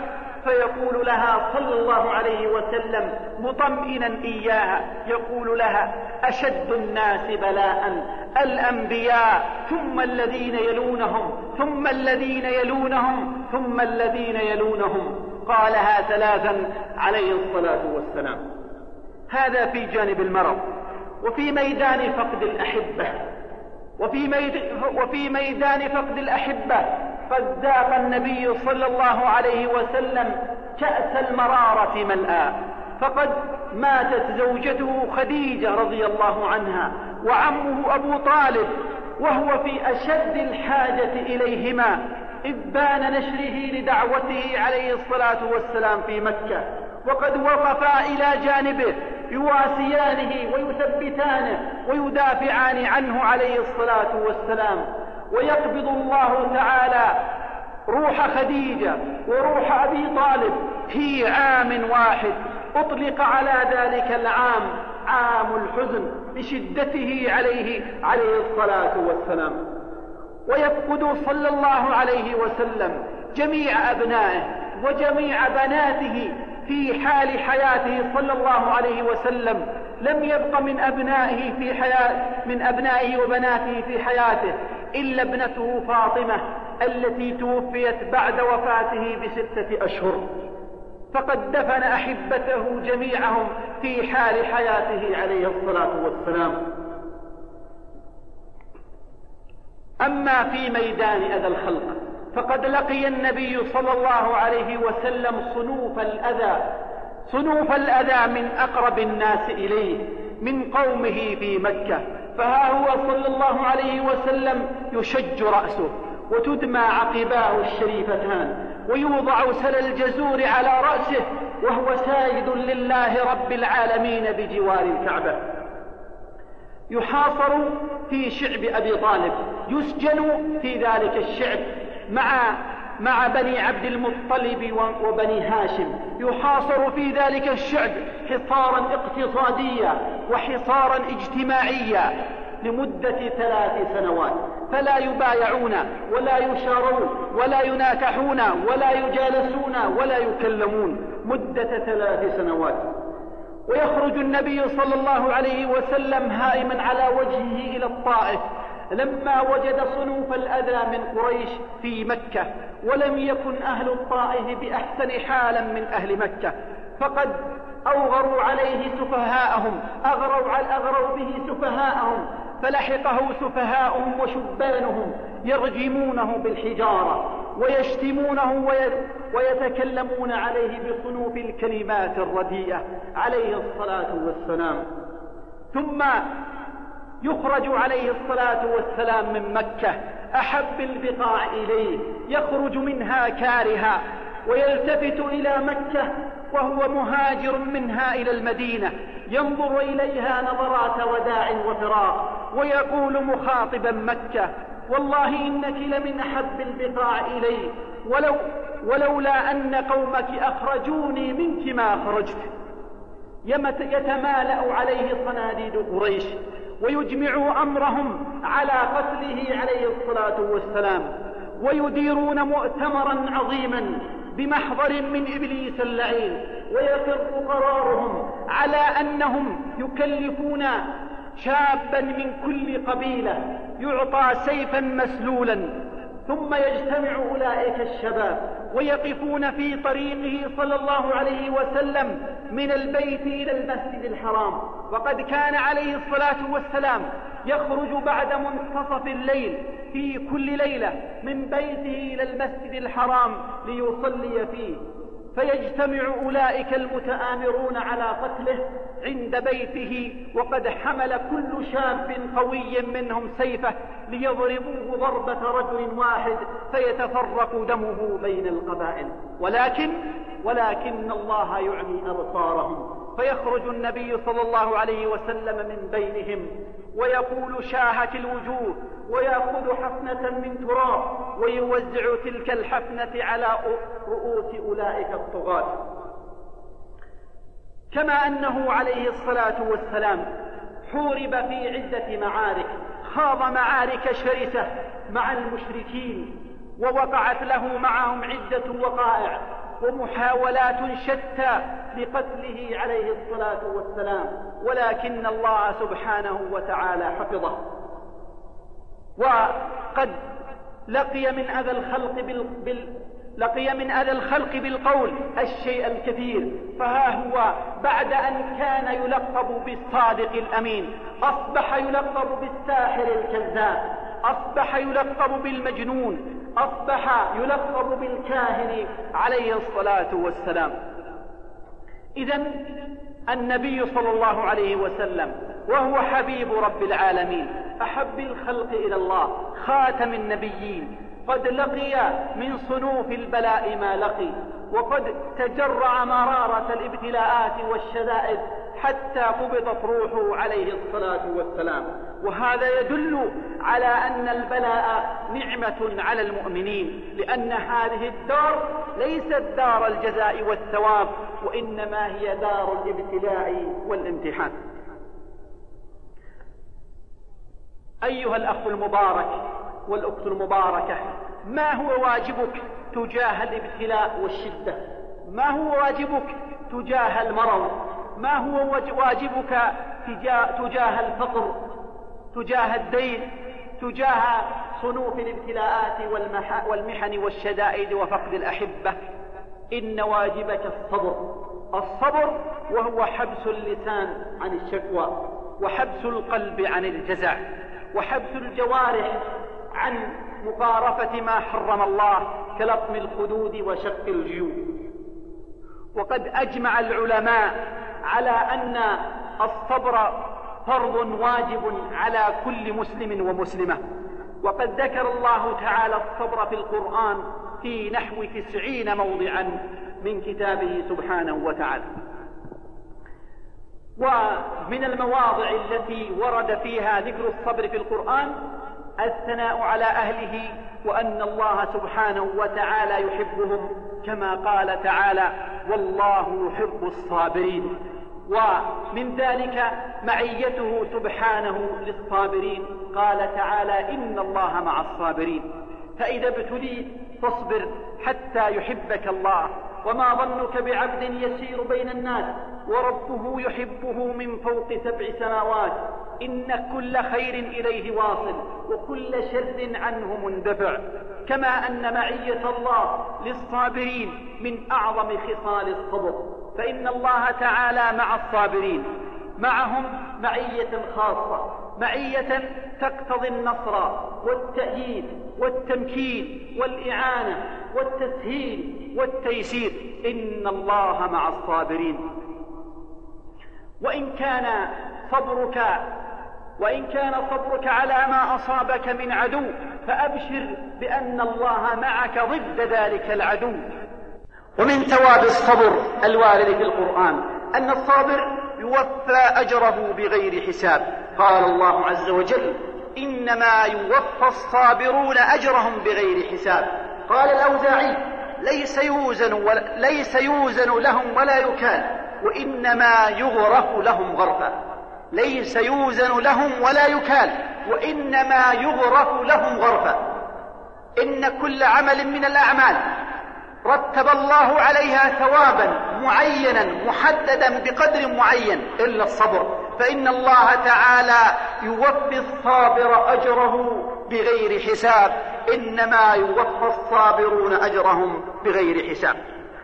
فيقول لها صلى الله عليه وسلم مطمئنا إياها، يقول لها: أشد الناس بلاء الأنبياء، ثم الذين يلونهم، ثم الذين يلونهم، ثم الذين يلونهم. قالها ثلاثا عليه الصلاة والسلام. هذا في جانب المرض. وفي ميدان فقد الأحبة وفي, ميد... وفي ميدان فقد الأحبة قد ذاق النبي صلى الله عليه وسلم كأس المرارة ملآ، فقد ماتت زوجته خديجة رضي الله عنها وعمه أبو طالب وهو في أشد الحاجة إليهما، إذ بان نشره لدعوته عليه الصلاة والسلام في مكة، وقد وقفا إلى جانبه يواسيانه ويثبتانه ويدافعان عنه عليه الصلاة والسلام. ويقبض الله تعالى روح خديجة وروح أبي طالب في عام واحد، أطلق على ذلك العام عام الحزن لشدته عليه عليه الصلاة والسلام. ويفقد صلى الله عليه وسلم جميع أبنائه وجميع بناته في حال حياته صلى الله عليه وسلم. لم يبق من أبنائه في حياة من أبنائه وبناته في حياته إلا ابنته فاطمة التي توفيت بعد وفاته بستة أشهر، فقد دفن أحبته جميعهم في حال حياته عليه الصلاة والسلام. أما في ميدان أذى الخلق فقد لقي النبي صلى الله عليه وسلم صنوف الأذى صنوف الأذى من أقرب الناس إليه من قومه في مكة. فها هو صلى الله عليه وسلم يشج رأسه وتدمى عقباه الشريفتان ويوضع سل الجزور على رأسه وهو ساجد لله رب العالمين بجوار الكعبة. يحاصر في شعب أبي طالب، يسجن في ذلك الشعب مع مع بني عبد المطلب وبني هاشم، يحاصر في ذلك الشعب حصارا اقتصاديا وحصارا اجتماعيا لمدة ثلاث سنوات، فلا يبايعون ولا يشارون ولا يناكحون ولا يجالسون ولا يكلمون مدة ثلاث سنوات. ويخرج النبي صلى الله عليه وسلم هائما على وجهه إلى الطائف لما وجد صنوف الأذى من قريش في مكة، ولم يكن أهل الطائف بأحسن حالا من أهل مكة، فقد أوغروا عليه سفهاءهم أغروا, أغروا به سفهاءهم، فلحقه سفهاءهم وشبانهم يرجمونه بالحجارة ويشتمونه ويتكلمون عليه بصنوف الكلمات الرديئة عليه الصلاة والسلام. ثم يخرج عليه الصلاة والسلام من مكة أحب البقاع إليه، يخرج منها كارها ويلتفت إلى مكة وهو مهاجر منها إلى المدينة، ينظر إليها نظرات وداع وفراق ويقول مخاطبا مكة: والله إنك لمن أحب البقاع إلي، ولو ولولا أن قومك أخرجوني منك ما أخرجت. يتمالأ عليه صناديد قريش ويجمع أمرهم على قتله عليه الصلاة والسلام، ويديرون مؤتمرا عظيما بمحضر من إبليس اللعين، ويقر قرارهم على أنهم يكلفون شابا من كل قبيلة يعطى سيفا مسلولا، ثم يجتمع أولئك الشباب ويقفون في طريقه صلى الله عليه وسلم من البيت إلى المسجد الحرام. وقد كان عليه الصلاة والسلام يخرج بعد منتصف الليل في كل ليلة من بيته إلى المسجد الحرام ليصلي فيه، فيجتمع أولئك المتآمرون على قتله عند بيته، وقد حمل كل شاب قوي منهم سيفه ليضربوه ضربة رجل واحد فيتفرق دمه بين القبائل. ولكن ولكن الله يعمي أبصارهم، فيخرج النبي صلى الله عليه وسلم من بينهم ويقول: شاهت الوجوه، ويأخذ حفنة من تراب ويوزع تلك الحفنة على رؤوس أولئك الطغاة. كما أنه عليه الصلاة والسلام حورب في عدة معارك، خاض معارك شرسة مع المشركين، ووقعت له معهم عدة وقائع ومحاولات شتى لقتله عليه الصلاة والسلام، ولكن الله سبحانه وتعالى حفظه. وقد لقي من أذى الخلق بال... بال... لقي من أذى الخلق بالقول الشيء الكثير، فها هو بعد أن كان يلقب بالصادق الأمين أصبح يلقب بالساحر الكذاب، أصبح يلقب بالمجنون، أصبح يلقب بالكاهن عليه الصلاة والسلام. إذن النبي صلى الله عليه وسلم وهو حبيب رب العالمين، أحب الخلق إلى الله، خاتم النبيين، قد لقي من صنوف البلاء ما لقي، وقد تجرع مرارة الابتلاءات والشدائد حتى قبضت روحه عليه الصلاة والسلام. وهذا يدل على أن البلاء نعمة على المؤمنين، لأن هذه الدار ليست دار الجزاء والثواب، وإنما هي دار الابتلاء والامتحان. أيها الأخ المبارك والأخت المباركة، ما هو واجبك تجاه الابتلاء والشدة؟ ما هو واجبك تجاه المرض؟ ما هو واجبك تجاه الفقر، تجاه الدين، تجاه صنوف الابتلاءات والمحن والشدائد وفقد الأحبة؟ إن واجبك الصبر، الصبر وهو حبس اللسان عن الشكوى، وحبس القلب عن الجزع، وحبس الجوارح عن مقارفة ما حرم الله كلطم الخدود وشق الجيوب. وقد أجمع العلماء على أن الصبر فرض واجب على كل مسلم ومسلمة، وقد ذكر الله تعالى الصبر في القرآن في نحو تسعين موضعا من كتابه سبحانه وتعالى. ومن المواضع التي ورد فيها ذكر الصبر في القرآن الثناء على أهله، وأن الله سبحانه وتعالى يحبهم، كما قال تعالى: والله يحب الصابرين. ومن ذلك معيته سبحانه للصابرين، قال تعالى: إن الله مع الصابرين. فإذا ابتليت فاصبر حتى يحبك الله. وما ظنك بعبد يسير بين الناس وربه يحبه من فوق سبع سماوات، إن كل خير إليه واصل وكل شر عنه مندفع. كما أن معية الله للصابرين من أعظم خصال الصبر، فإن الله تعالى مع الصابرين، معهم معية خاصة، معية تقتضي النصر والتأييد والتمكين والإعانة والتسهيل والتيسير. إن الله مع الصابرين. وإن كان صبرك وإن كان صبرك على ما أصابك من عدو، فأبشر بأن الله معك ضد ذلك العدو. ومن ثواب الصبر الوارد في القرآن أن الصابر يوفى أجره بغير حساب. قال الله عز وجل: إنما يوفى الصابرون أجرهم بغير حساب. قال الأوزاعي: ليس يوزن, ولا ليس يوزن لهم ولا يكال، وإنما يغرف لهم غرفا. ليس يوزن لهم ولا يكال، وإنما يغرف لهم غرفا. إن كل عمل من الأعمال رتب الله عليها ثوابا معينا محددا بقدر معين إلا الصبر، فإن الله تعالى يوفي الصابر أجره بغير حساب. إنما يوفى الصابرون أجرهم بغير حساب.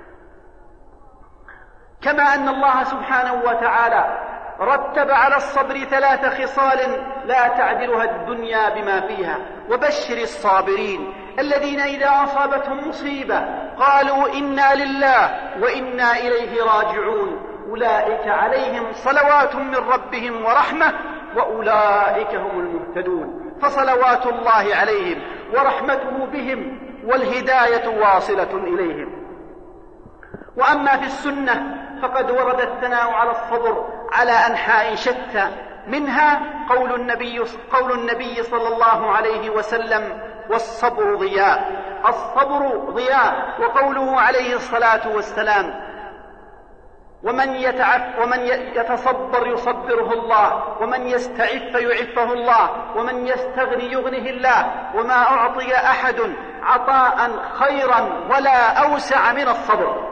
كما أن الله سبحانه وتعالى رتب على الصبر ثلاث خصال لا تعدلها الدنيا بما فيها. وبشر الصابرين الذين إذا أصابتهم مصيبة قالوا: إنا لله وإنا إليه راجعون، أولئك عليهم صلوات من ربهم ورحمة وأولئك هم المهتدون. فصلوات الله عليهم ورحمته بهم والهداية واصلة إليهم. وأما في السنة فقد ورد الثناء على الصبر على أنحاء شتى، منها قول النبي, قول النبي صلى الله عليه وسلم: والصبر ضياء. الصبر ضياء. وقوله عليه الصلاة والسلام: ومن يتعف ومن يتصبر يصبره الله، ومن يستعف يعفه الله، ومن يستغني يغنه الله، وما أعطي أحد عطاء خيرا ولا أوسع من الصبر،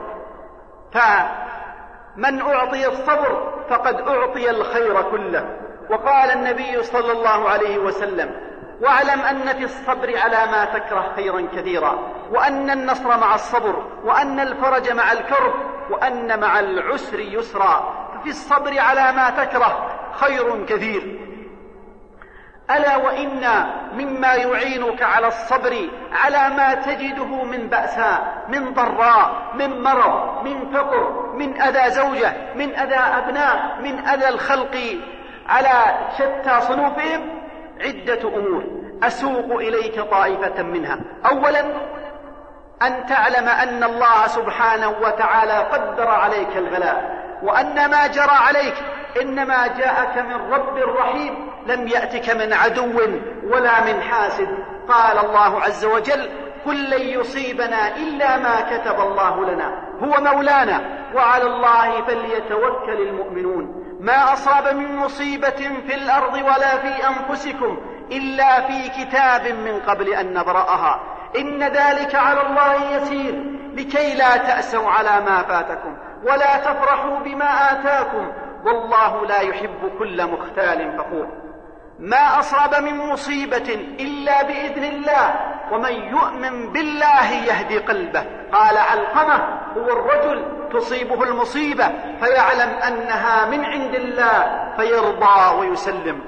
فمن أعطي الصبر فقد أعطي الخير كله. وقال النبي صلى الله عليه وسلم: واعلم أن في الصبر على ما تكره خيرا كثيرا، وأن النصر مع الصبر، وأن الفرج مع الكرب، وأن مع العسر يسرا. ففي الصبر على ما تكره خير كثير. ألا وإن مما يعينك على الصبر على ما تجده من بأساء، من ضراء، من مرض، من فقر، من أذى زوجة، من أذى أبناء، من أذى الخلق على شتى صنوفهم، عدة أمور أسوق إليك طائفة منها. أولا، أن تعلم أن الله سبحانه وتعالى قدر عليك البلاء، وأن ما جرى عليك إنما جاءك من رب رحيم، لم يأتك من عدو ولا من حاسد. قال الله عز وجل: قل لن يصيبنا إلا ما كتب الله لنا هو مولانا وعلى الله فليتوكل المؤمنون. ما أصاب من مصيبة في الأرض ولا في أنفسكم إلا في كتاب من قبل أن نبرأها إن ذلك على الله يسير، لكي لا تأسوا على ما فاتكم ولا تفرحوا بما آتاكم والله لا يحب كل مختال فخور. ما أصاب من مصيبة إلا بإذن الله، ومن يؤمن بالله يهدي قلبه. قال علقمة: هو الرجل تصيبه المصيبة فيعلم أنها من عند الله فيرضى ويسلم.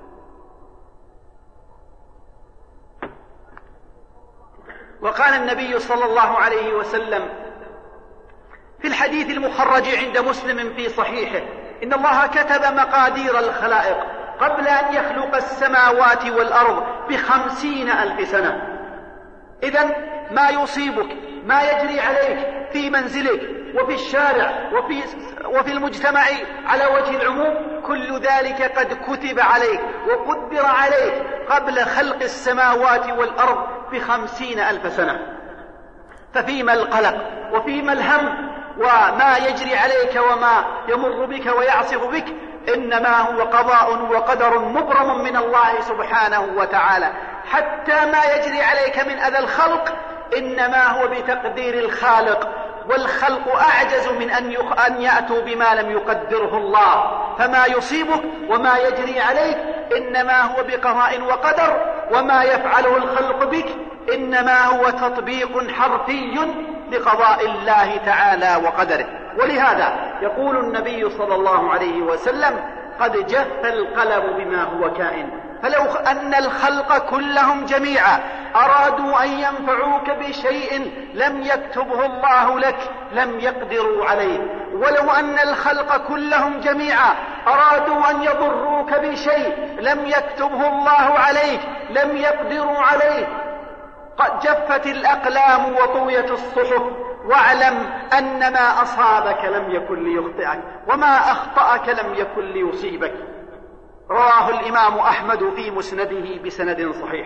وقال النبي صلى الله عليه وسلم في الحديث المخرج عند مسلم في صحيحه: إن الله كتب مقادير الخلائق قبل أن يخلق السماوات والأرض بخمسين ألف سنة. إذن ما يصيبك، ما يجري عليك في منزلك وفي الشارع وفي, وفي المجتمع على وجه العموم، كل ذلك قد كتب عليك وقدر عليك قبل خلق السماوات والأرض بخمسين ألف سنة. ففيما القلق وفيما الهم وما يجري عليك وما يمر بك ويعصف بك، إنما هو قضاء وقدر مبرم من الله سبحانه وتعالى. حتى ما يجري عليك من أذى الخلق إنما هو بتقدير الخالق، والخلق أعجز من أن يأتوا بما لم يقدره الله. فما يصيبك وما يجري عليك إنما هو بقضاء وقدر، وما يفعله الخلق بك إنما هو تطبيق حرفي لقضاء الله تعالى وقدره. ولهذا يقول النبي صلى الله عليه وسلم: قد جف القلم بما هو كائن. فلو أن الخلق كلهم جميعا أرادوا أن ينفعوك بشيء لم يكتبه الله لك لم يقدروا عليه، ولو أن الخلق كلهم جميعا أرادوا أن يضروك بشيء لم يكتبه الله عليك لم يقدروا عليه. قد جفت الأقلام وطويت الصحف، واعلم أن ما أصابك لم يكن ليخطئك وما أخطأك لم يكن ليصيبك. رواه الإمام أحمد في مسنده بسند صحيح.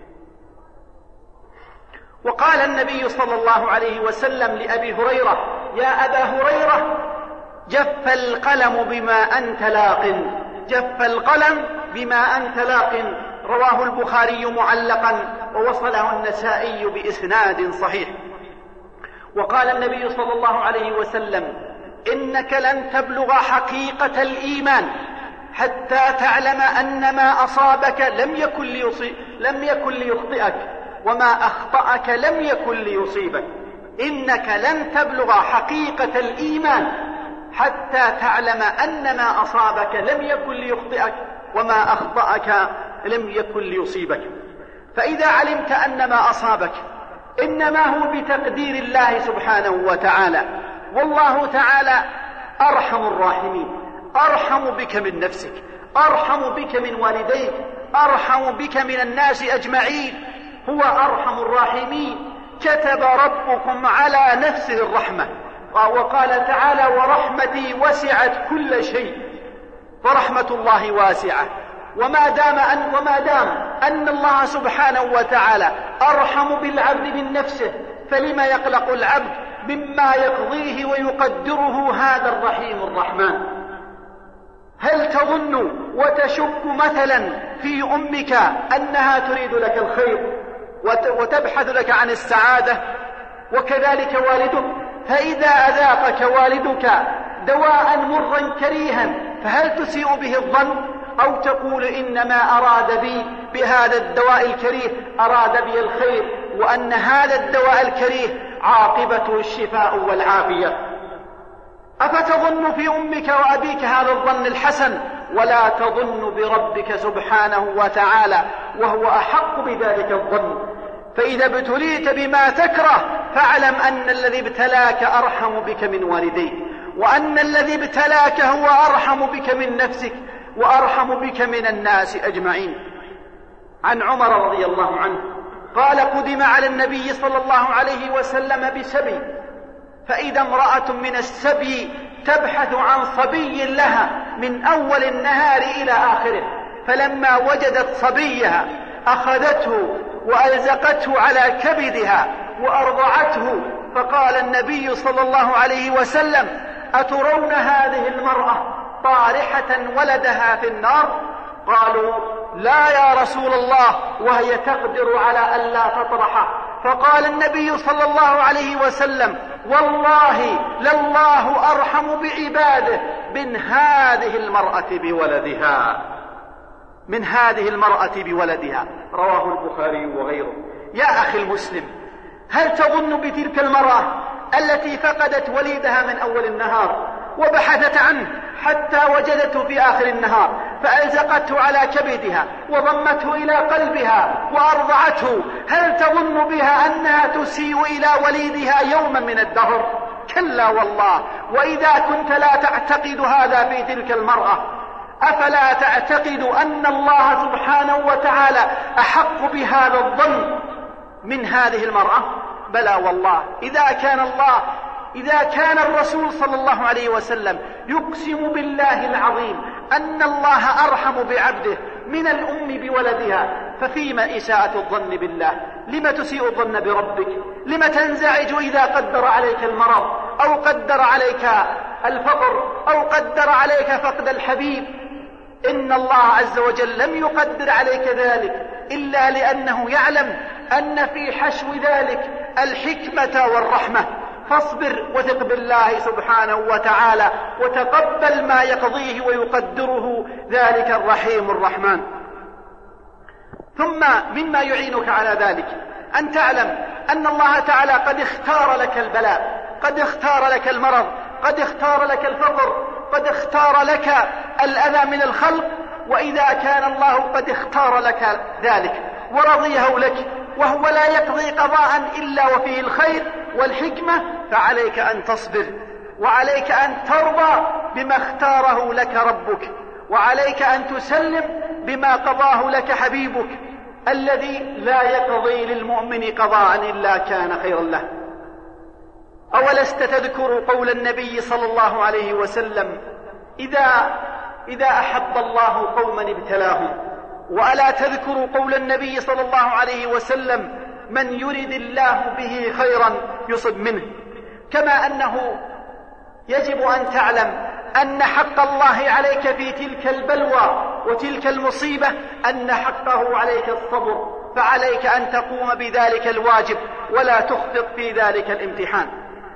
وقال النبي صلى الله عليه وسلم لأبي هريرة: يا أبا هريرة، جف القلم بما أنت لاق، جف القلم بما أنت لاق. رواه البخاري معلقا ووصله النسائي بإسناد صحيح. وقال النبي صلى الله عليه وسلم: إنك لن تبلغ حقيقة الإيمان حتى تعلم أن ما أصابك لم يكن ليصيب لم يكن ليخطئك وما أخطأك لم يكن ليصيبك. إنك لن تبلغ حقيقة الإيمان حتى تعلم أن ما أصابك لم يكن ليخطئك وما أخطأك لم يكن ليصيبك. فإذا علمت أن ما أصابك إنما هو بتقدير الله سبحانه وتعالى، والله تعالى أرحم الراحمين، أرحم بك من نفسك، أرحم بك من والديك، أرحم بك من الناس أجمعين، هو أرحم الراحمين. كتب ربكم على نفسه الرحمة، وقال تعالى: ورحمتي وسعت كل شيء. فرحمة الله واسعة، وما دام أن, وما دام أن الله سبحانه وتعالى أرحم بالعبد من نفسه، فلما يقلق العبد مما يقضيه ويقدره هذا الرحيم الرحمن؟ هل تظن وتشك مثلا في أمك أنها تريد لك الخير؟ وتبحث لك عن السعادة، وكذلك والدك. فإذا أذاقك والدك دواء مرا كريها فهل تسيء به الظن أو تقول إنما أراد بي بهذا الدواء الكريه أراد بي الخير، وأن هذا الدواء الكريه عاقبته الشفاء والعافية؟ أفتظن في أمك وأبيك هذا الظن الحسن، ولا تظن بربك سبحانه وتعالى وهو أحق بذلك الظن. فإذا ابتليت بما تكره فاعلم أن الذي ابتلاك أرحم بك من والديك، وأن الذي ابتلاك هو أرحم بك من نفسك وأرحم بك من الناس أجمعين. عن عمر رضي الله عنه قال: قدم على النبي صلى الله عليه وسلم بسبي، فإذا امرأة من السبي تبحث عن صبي لها من أول النهار إلى آخره، فلما وجدت صبيها أخذته وألزقته على كبدها وأرضعته، فقال النبي صلى الله عليه وسلم: أترون هذه المرأة طارحة ولدها في النار؟ قالوا: لا يا رسول الله، وهي تقدر على ألا تطرحه. فقال النبي صلى الله عليه وسلم: والله لله أرحم بعباده من هذه المرأة بولدها من هذه المرأة بولدها. رواه البخاري وغيره. يا أخي المسلم، هل تظن بتلك المرأة التي فقدت وليدها من أول النهار وبحثت عنه حتى وجدته في آخر النهار، فألزقته على كبدها وضمته إلى قلبها وأرضعته، هل تظن بها أنها تسيء إلى وليدها يوما من الدهر؟ كلا والله. وإذا كنت لا تعتقد هذا في تلك المرأة، أفلا تعتقد أن الله سبحانه وتعالى أحق بهذا الظن من هذه المرأة؟ بلى والله. إذا كان الله إذا كان الرسول صلى الله عليه وسلم يقسم بالله العظيم أن الله أرحم بعبده من الأم بولدها، ففيما إساءة الظن بالله؟ لم تسيء الظن بربك؟ لم تنزعج إذا قدر عليك المرض أو قدر عليك الفقر أو قدر عليك فقد الحبيب؟ إن الله عز وجل لم يقدر عليك ذلك إلا لأنه يعلم أن في حشو ذلك الحكمة والرحمة. فاصبر وثق بالله سبحانه وتعالى وتقبل ما يقضيه ويقدره ذلك الرحيم الرحمن. ثم مما يعينك على ذلك أن تعلم أن الله تعالى قد اختار لك البلاء، قد اختار لك المرض، قد اختار لك الفقر، قد اختار لك الأذى من الخلق. وإذا كان الله قد اختار لك ذلك ورضيه لك وهو لا يقضي قضاء إلا وفيه الخير والحكمة، فعليك أن تصبر، وعليك أن ترضى بما اختاره لك ربك، وعليك أن تسلم بما قضاه لك حبيبك الذي لا يقضي للمؤمن قضاء إلا كان خيرا له. أولست تذكر قول النبي صلى الله عليه وسلم: إذا, إذا أحب الله قوما ابتلاهم؟ وألا تذكر قول النبي صلى الله عليه وسلم: من يرد الله به خيرا يصب منه؟ كما أنه يجب أن تعلم أن حق الله عليك في تلك البلوى وتلك المصيبة أن حقه عليك الصبر، فعليك أن تقوم بذلك الواجب ولا تخفق في ذلك الامتحان.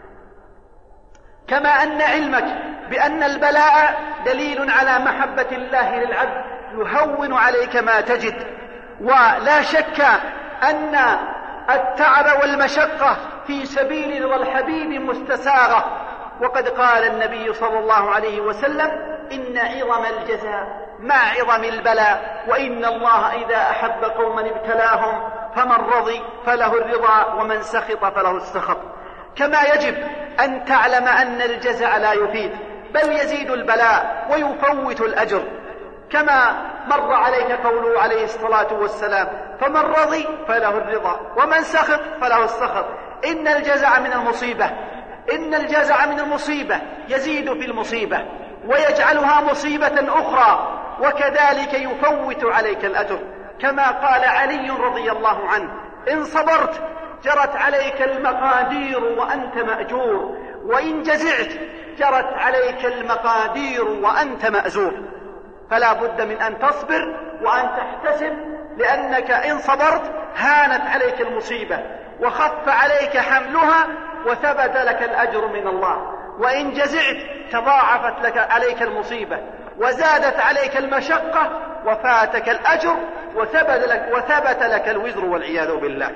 كما أن علمك بأن البلاء دليل على محبة الله للعبد يهون عليك ما تجد، ولا شك أن التعب والمشقة في سبيل رضا الحبيب مستساغة. وقد قال النبي صلى الله عليه وسلم: إن عظم الجزاء مع عظم البلاء، وإن الله إذا أحب قوما ابتلاهم فمن رضي فله الرضا ومن سخط فله السخط. كما يجب أن تعلم أن الجزاء لا يفيد بل يزيد البلاء ويفوت الأجر، كما مر عليك قوله عليه الصلاة والسلام: فمن رضي فله الرضا ومن سخط فله السخط. إن الجزع من المصيبة إن الجزع من المصيبة يزيد في المصيبة ويجعلها مصيبة أخرى، وكذلك يفوت عليك الأجر. كما قال علي رضي الله عنه: إن صبرت جرت عليك المقادير وأنت مأجور، وإن جزعت جرت عليك المقادير وأنت مأزور. فلا بد من أن تصبر وأن تحتسب، لأنك إن صبرت هانت عليك المصيبة وخف عليك حملها وثبت لك الأجر من الله، وإن جزعت تضاعفت لك عليك المصيبة وزادت عليك المشقة وفاتك الأجر وثبت لك, وثبت لك الوزر والعياذ بالله.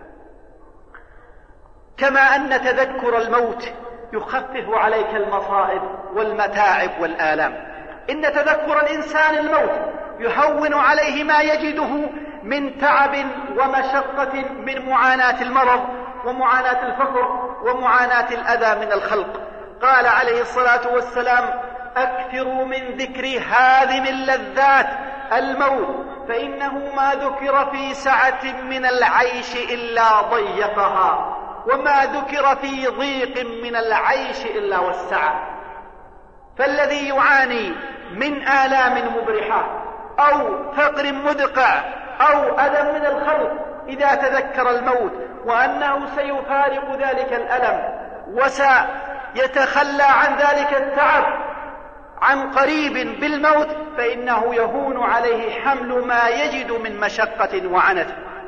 كما أن تذكر الموت يخفف عليك المصائب والمتاعب والآلام. إن تذكر الإنسان الموت يهون عليه ما يجده من تعب ومشقة من معاناة المرض ومعاناة الفقر ومعاناة الأذى من الخلق. قال عليه الصلاة والسلام: أكثروا من ذكر هادم اللذات الموت، فإنه ما ذكر في سعة من العيش إلا ضيقها، وما ذكر في ضيق من العيش إلا وسعه. فالذي يعاني من آلام مبرحة أو فقر مدقع أو ألم من الخلق إذا تذكر الموت وأنه سيفارق ذلك الألم وسيتخلى عن ذلك التعب عن قريب بالموت، فإنه يهون عليه حمل ما يجد من مشقة وعنت.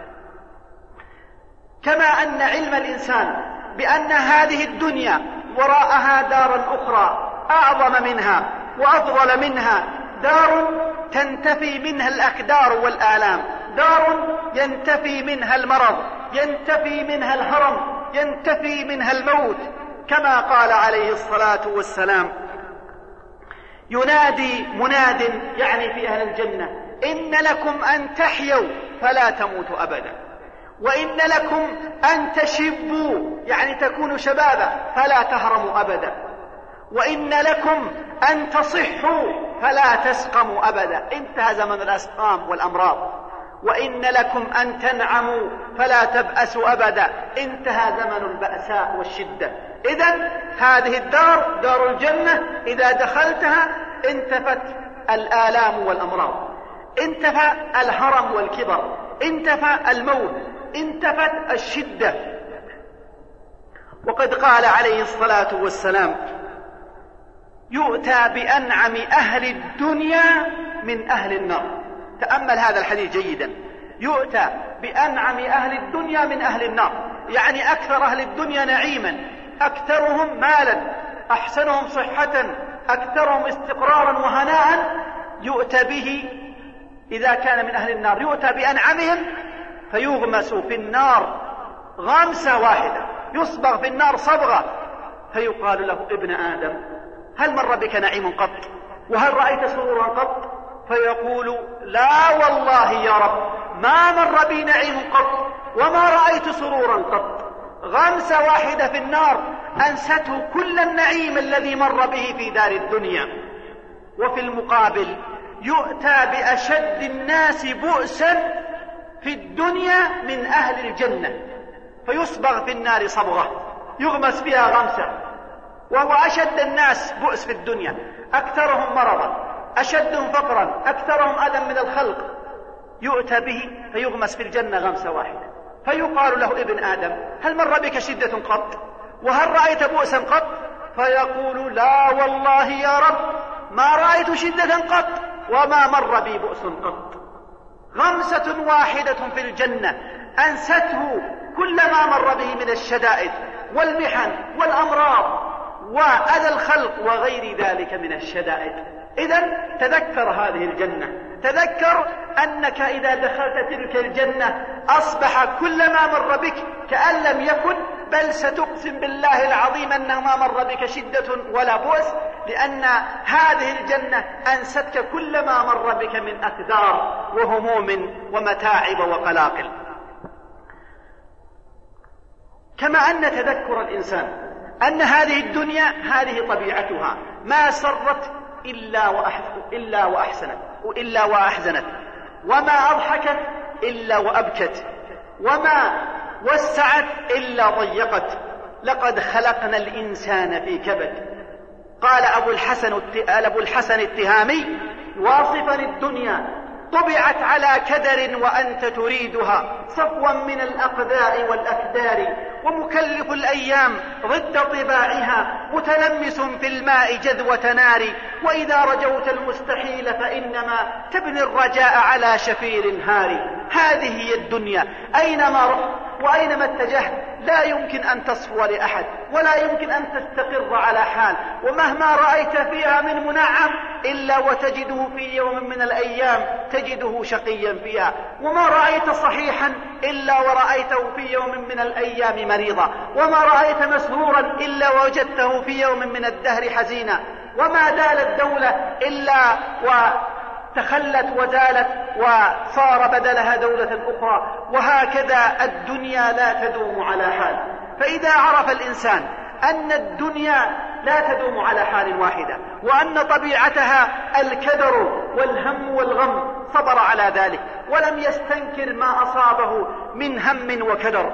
كما أن علم الإنسان بأن هذه الدنيا وراءها دارا أخرى أعظم منها وأفضل منها، دار تنتفي منها الأكدار والآلام، دار ينتفي منها المرض، ينتفي منها الهرم، ينتفي منها الموت. كما قال عليه الصلاة والسلام: ينادي مناد يعني في أهل الجنة: إن لكم أن تحيوا فلا تموتوا أبدا، وإن لكم أن تشبوا يعني تكونوا شبابا فلا تهرموا أبدا، وإن لكم أن تصحوا فلا تسقموا أبدا، انتهى زمن الأسقام والأمراض، وإن لكم أن تنعموا فلا تبأسوا أبدا، انتهى زمن البأساء والشدة. إذن هذه الدار دار الجنة إذا دخلتها انتفت الآلام والأمراض، انتفى الهرم والكبر، انتفى الموت، انتفت الشدة. وقد قال عليه الصلاة والسلام: يؤتى بأنعم أهل الدنيا من أهل النار. تأمل هذا الحديث جيدا: يؤتى بأنعم أهل الدنيا من أهل النار، يعني أكثر أهل الدنيا نعيما، أكثرهم مالا، أحسنهم صحة، أكثرهم استقرارا وهناء، يؤتى به إذا كان من أهل النار، يؤتى بأنعمهم فيغمس في النار غمسة واحدة، يصبغ في النار صبغة، فيقال له: ابن آدم هل مر بك نعيم قط؟ وهل رأيت سرورا قط؟ فيقول: لا والله يا رب ما مر بي نعيم قط وما رأيت سرورا قط. غمسة واحدة في النار أنسته كل النعيم الذي مر به في دار الدنيا. وفي المقابل يؤتى بأشد الناس بؤسا في الدنيا من أهل الجنة، فيصبغ في النار صبغة، يغمس فيها غمسة، وهو أشد الناس بؤس في الدنيا، أكثرهم مرضا، أشدهم فقرا، أكثرهم أذى من الخلق، يؤتى به فيغمس في الجنة غمسة واحدة، فيقال له: ابن آدم هل مر بك شدة قط؟ وهل رأيت بؤسا قط؟ فيقول: لا والله يا رب ما رأيت شدة قط وما مر بي بؤس قط. غمسة واحدة في الجنة أنسته كل ما مر به من الشدائد والمحن والأمراض وأذى الخلق وغير ذلك من الشدائد. إذن تذكر هذه الجنة، تذكر أنك إذا دخلت تلك الجنة أصبح كل ما مر بك كأن لم يكن، بل ستقسم بالله العظيم أنه ما مر بك شدة ولا بؤس، لأن هذه الجنة أنستك كل ما مر بك من أكدار وهموم ومتاعب وقلاقل. كما أن تذكر الإنسان أن هذه الدنيا هذه طبيعتها، ما سرت إلا إلا وأحسنت إلا وأحزنت، وما أضحكت إلا وأبكت، وما وسعت إلا ضيقت. لقد خلقنا الإنسان في كبد. قال أبو الحسن أبو الحسن التهامي واصفا الدنيا: طبعت على كدر وأنت تريدها، صفوا من الأقداء والأكدار، ومكلف الأيام ضد طباعها، متلمس في الماء جذوة نار، وإذا رجوت المستحيل فإنما تبني الرجاء على شفير هار. هذه هي الدنيا، أينما رحت وأينما اتجهت لا يمكن أن تصفو لأحد ولا يمكن أن تستقر على حال، ومهما رأيت فيها من منعم إلا وتجده في يوم من الأيام تجده شقيا فيها، وما رأيت صحيحا إلا ورأيته في يوم من الأيام مريضا، وما رأيت مسرورا إلا وجدته في يوم من الدهر حزينا، وما زالت دولة إلا وتخلت وزالت وصار بدلها دولة أخرى، وهكذا الدنيا لا تدوم على حال. فإذا عرف الإنسان أن الدنيا لا تدوم على حال واحدة، وأن طبيعتها الكدر والهم والغم، صبر على ذلك ولم يستنكر ما أصابه من هم وكدر.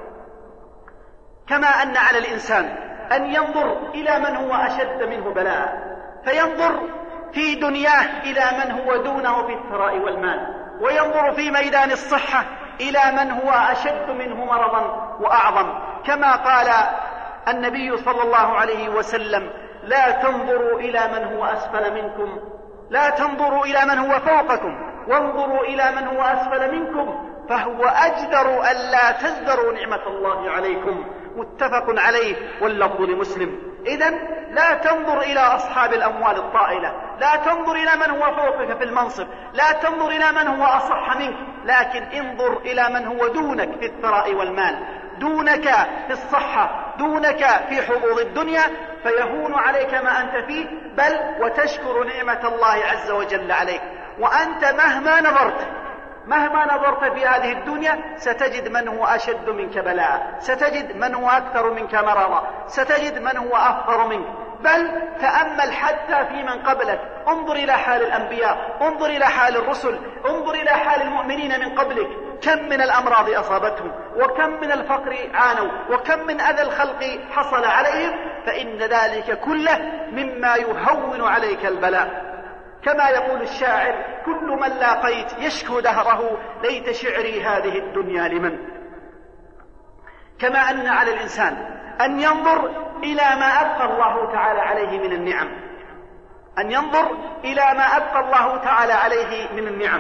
كما أن على الإنسان أن ينظر إلى من هو أشد منه بلاء، فينظر في دنياه إلى من هو دونه في الثراء والمال، وينظر في ميدان الصحة إلى من هو أشد منه مرضا وأعظم. كما قال النبي صلى الله عليه وسلم: لا تنظروا إلى من هو أسفل منكم، لا تنظروا إلى من هو فوقكم، وانظروا إلى من هو أسفل منكم، فهو أجدر ألا تزدروا نعمة الله عليكم. متفق عليه واللفظ لمسلم. إذن لا تنظر إلى أصحاب الأموال الطائلة، لا تنظر إلى من هو فوقك في المنصب، لا تنظر إلى من هو أصح منك، لكن انظر إلى من هو دونك في الثراء والمال، دونك في الصحة، دونك في حظوظ الدنيا، فيهون عليك ما أنت فيه، بل وتشكر نعمة الله عز وجل عليك. وأنت مهما نظرت مهما نظرت في هذه الدنيا ستجد من هو أشد منك بلاء، ستجد من هو أكثر منك مرضا، ستجد من هو أفقر منك. بل تأمل حتى في من قبلك، انظر إلى حال الأنبياء، انظر إلى حال الرسل، انظر إلى حال المؤمنين من قبلك، كم من الأمراض أصابتهم، وكم من الفقر عانوا، وكم من أذى الخلق حصل عليهم، فإن ذلك كله مما يهون عليك البلاء. كما يقول الشاعر: كل من لاقيت يشكو دهره، ليت شعري هذه الدنيا لمن. كما أن على الإنسان أن ينظر إلى ما أبقى الله تعالى عليه من النعم، أن ينظر إلى ما أبقى الله تعالى عليه من النعم.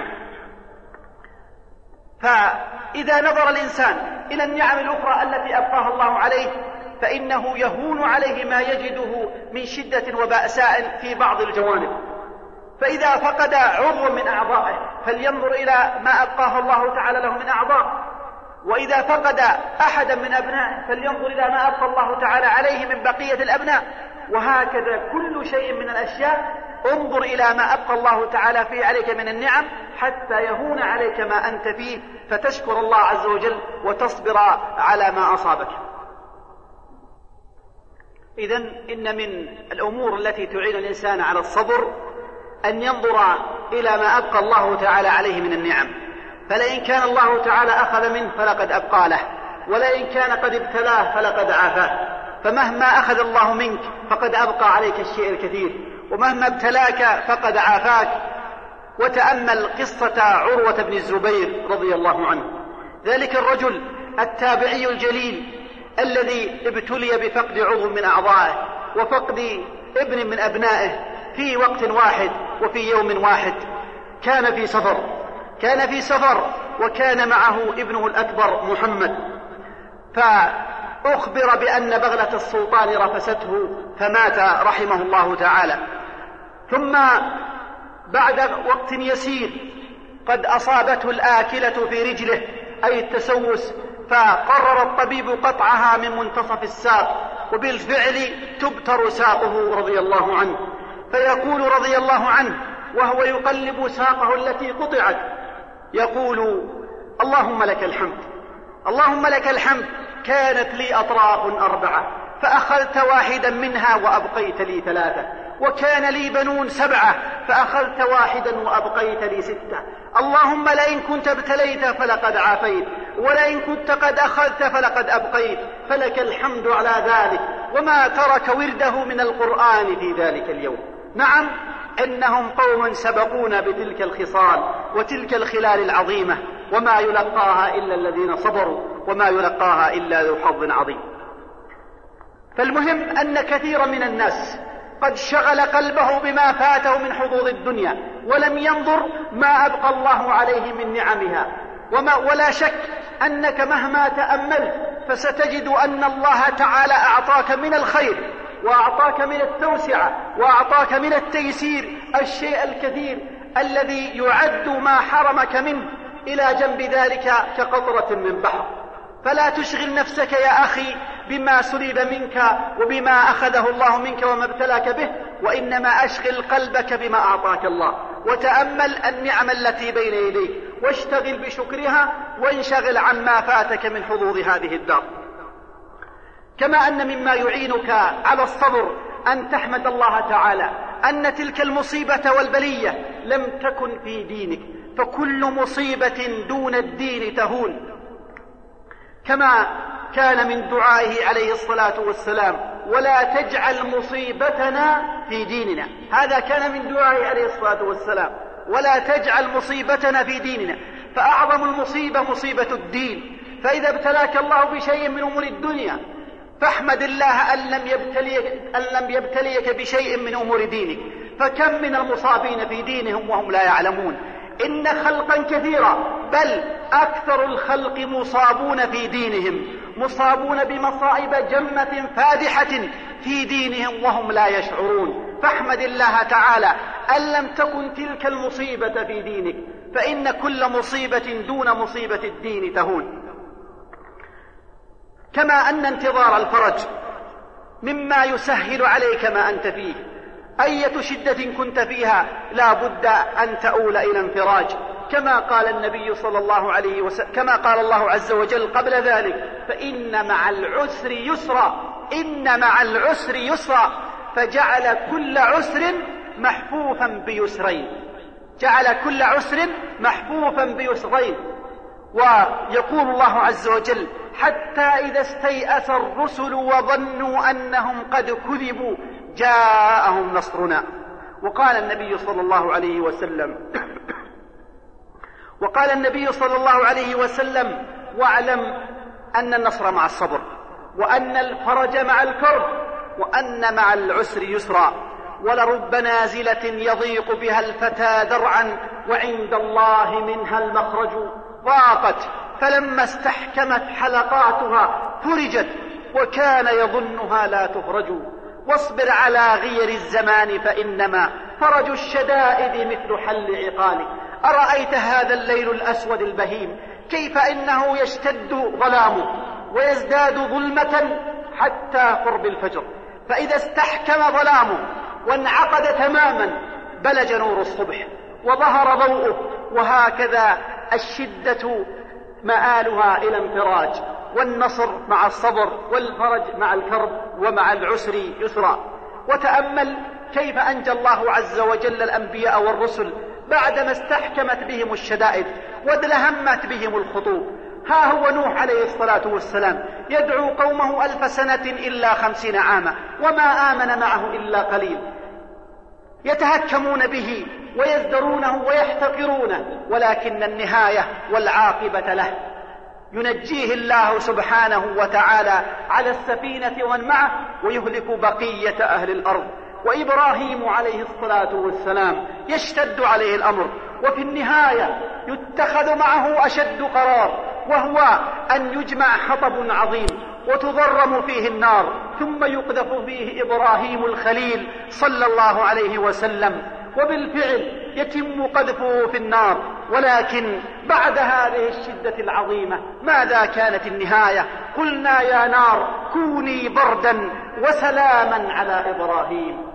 فإذا نظر الإنسان إلى النعم الأخرى التي أبقاها الله عليه فإنه يهون عليه ما يجده من شدة وبأساء في بعض الجوانب. فإذا فقد عضوا من أعضائه فلينظر إلى ما أبقاه الله تعالى له من أعضاء، وإذا فقد أحدا من أبنائه فلينظر إلى ما أبقى الله تعالى عليه من بقية الأبناء. وهكذا كل شيء من الأشياء انظر إلى ما أبقى الله تعالى فيه عليك من النعم حتى يهون عليك ما أنت فيه، فتشكر الله عز وجل وتصبر على ما أصابك. إذن إن من الأمور التي تعين الإنسان على الصبر أن ينظر إلى ما أبقى الله تعالى عليه من النعم، فلئن كان الله تعالى أخذ منه فلقد أبقى له، ولئن كان قد ابتلاه فلقد عافاه. فمهما أخذ الله منك فقد أبقى عليك الشيء الكثير، ومهما ابتلاك فقد عافاك. وتأمل قصة عروة بن الزبير رضي الله عنه، ذلك الرجل التابعي الجليل الذي ابتلي بفقد عضو من أعضائه وفقد ابن من أبنائه في وقت واحد وفي يوم واحد. كان في سفر كان في سفر وكان معه ابنه الأكبر محمد، فأخبر بأن بغلة السلطان رفسته فمات رحمه الله تعالى. ثم بعد وقت يسير قد أصابته الآكلة في رجله، أي التسوس، فقرر الطبيب قطعها من منتصف الساق، وبالفعل تبتر ساقه رضي الله عنه. فيقول رضي الله عنه وهو يقلب ساقه التي قطعت، يقول: اللهم لك الحمد، اللهم لك الحمد، كانت لي أطراف أربعة فأخذت واحدا منها وأبقيت لي ثلاثة، وكان لي بنون سبعة فأخذت واحدا وأبقيت لي ستة. اللهم لئن كنت ابتليت فلقد عافيت، ولئن كنت قد أخذت فلقد أبقيت، فلك الحمد على ذلك. وما ترك ورده من القرآن في ذلك اليوم. نعم، إنهم قوم سبقونا بتلك الخصال وتلك الخلال العظيمة، وما يلقاها إلا الذين صبروا، وما يلقاها إلا ذو حظ عظيم. فالمهم أن كثيرا من الناس قد شغل قلبه بما فاته من حظوظ الدنيا، ولم ينظر ما أبقى الله عليه من نعمها. وما ولا شك أنك مهما تأملت فستجد أن الله تعالى أعطاك من الخير وأعطاك من التوسعة وأعطاك من التيسير الشيء الكثير الذي يعد ما حرمك منه، إلى جنب ذلك كقطرة من بحر. فلا تشغل نفسك يا أخي بما سلب منك وبما أخذه الله منك وما ابتلاك به، وإنما أشغل قلبك بما أعطاك الله، وتأمل النعم التي بين يديك واشتغل بشكرها، وانشغل عما فاتك من حظوظ هذه الدار. كما أن مما يعينك على الصبر أن تحمد الله تعالى أن تلك المصيبة والبلية لم تكن في دينك، فكل مصيبة دون الدين تهون. كما كان من دعائه عليه الصلاة والسلام: ولا تجعل مصيبتنا في ديننا. هذا كان من دعائه عليه الصلاة والسلام: ولا تجعل مصيبتنا في ديننا. فأعظم المصيبة مصيبة الدين. فإذا ابتلاك الله بشيء من أمور الدنيا فاحمد الله أن لم يبتليك, أن لم يبتليك بشيء من أمور دينك. فكم من المصابين في دينهم وهم لا يعلمون. إن خلقا كثيرا، بل أكثر الخلق مصابون في دينهم، مصابون بمصائب جمة فادحة في دينهم وهم لا يشعرون. فاحمد الله تعالى أن لم تكن تلك المصيبة في دينك، فإن كل مصيبة دون مصيبة الدين تهون. كما أن انتظار الفرج مما يسهل عليك ما أنت فيه. أية شدة كنت فيها لا بد أن تؤول إلى انفراج، كما قال النبي صلى الله عليه وسلم، كما قال الله عز وجل قبل ذلك: فإن مع العسر يسرا، إن مع العسر يسرا. فجعل كل عسر محفوفا بيسرين، جعل كل عسر محفوفا بيسرين. ويقول الله عز وجل: حتى إذا استيأس الرسل وظنوا أنهم قد كذبوا جاءهم نصرنا. وقال النبي صلى الله عليه وسلم وقال النبي صلى الله عليه وسلم: واعلم أن النصر مع الصبر، وأن الفرج مع الكرب، وأن مع العسر يسرا. ولرب نازلة يضيق بها الفتى درعا وعند الله منها المخرج. ضاقت فلما استحكمت حلقاتها فرجت وكان يظنها لا تفرج. واصبر على غير الزمان فإنما فرج الشدائد مثل حل عقال. أرأيت هذا الليل الأسود البهيم كيف إنه يشتد ظلامه ويزداد ظلمة حتى قرب الفجر، فإذا استحكم ظلامه وانعقد تماما بلج نور الصبح وظهر ضوءه. وهكذا الشدة مآلها إلى انفراج، والنصر مع الصبر، والفرج مع الكرب، ومع العسر يسرا. وتأمل كيف أنجى الله عز وجل الأنبياء والرسل بعدما استحكمت بهم الشدائد وادلهمت بهم الخطوب. ها هو نوح عليه الصلاة والسلام يدعو قومه ألف سنة إلا خمسين عاما وما آمن معه إلا قليل، يتهكمون به ويزدرونه ويحتقرونه، ولكن النهاية والعاقبة له. ينجيه الله سبحانه وتعالى على السفينة ومن معه ويهلك بقية أهل الأرض. وإبراهيم عليه الصلاة والسلام يشتد عليه الأمر، وفي النهاية يتخذ معه أشد قرار، وهو أن يجمع حطب عظيم وتضرم فيه النار، ثم يقذف فيه إبراهيم الخليل صلى الله عليه وسلم، وبالفعل يتم قذفه في النار. ولكن بعد هذه الشدة العظيمة ماذا كانت النهاية؟ قلنا يا نار كوني بردا وسلاما على إبراهيم.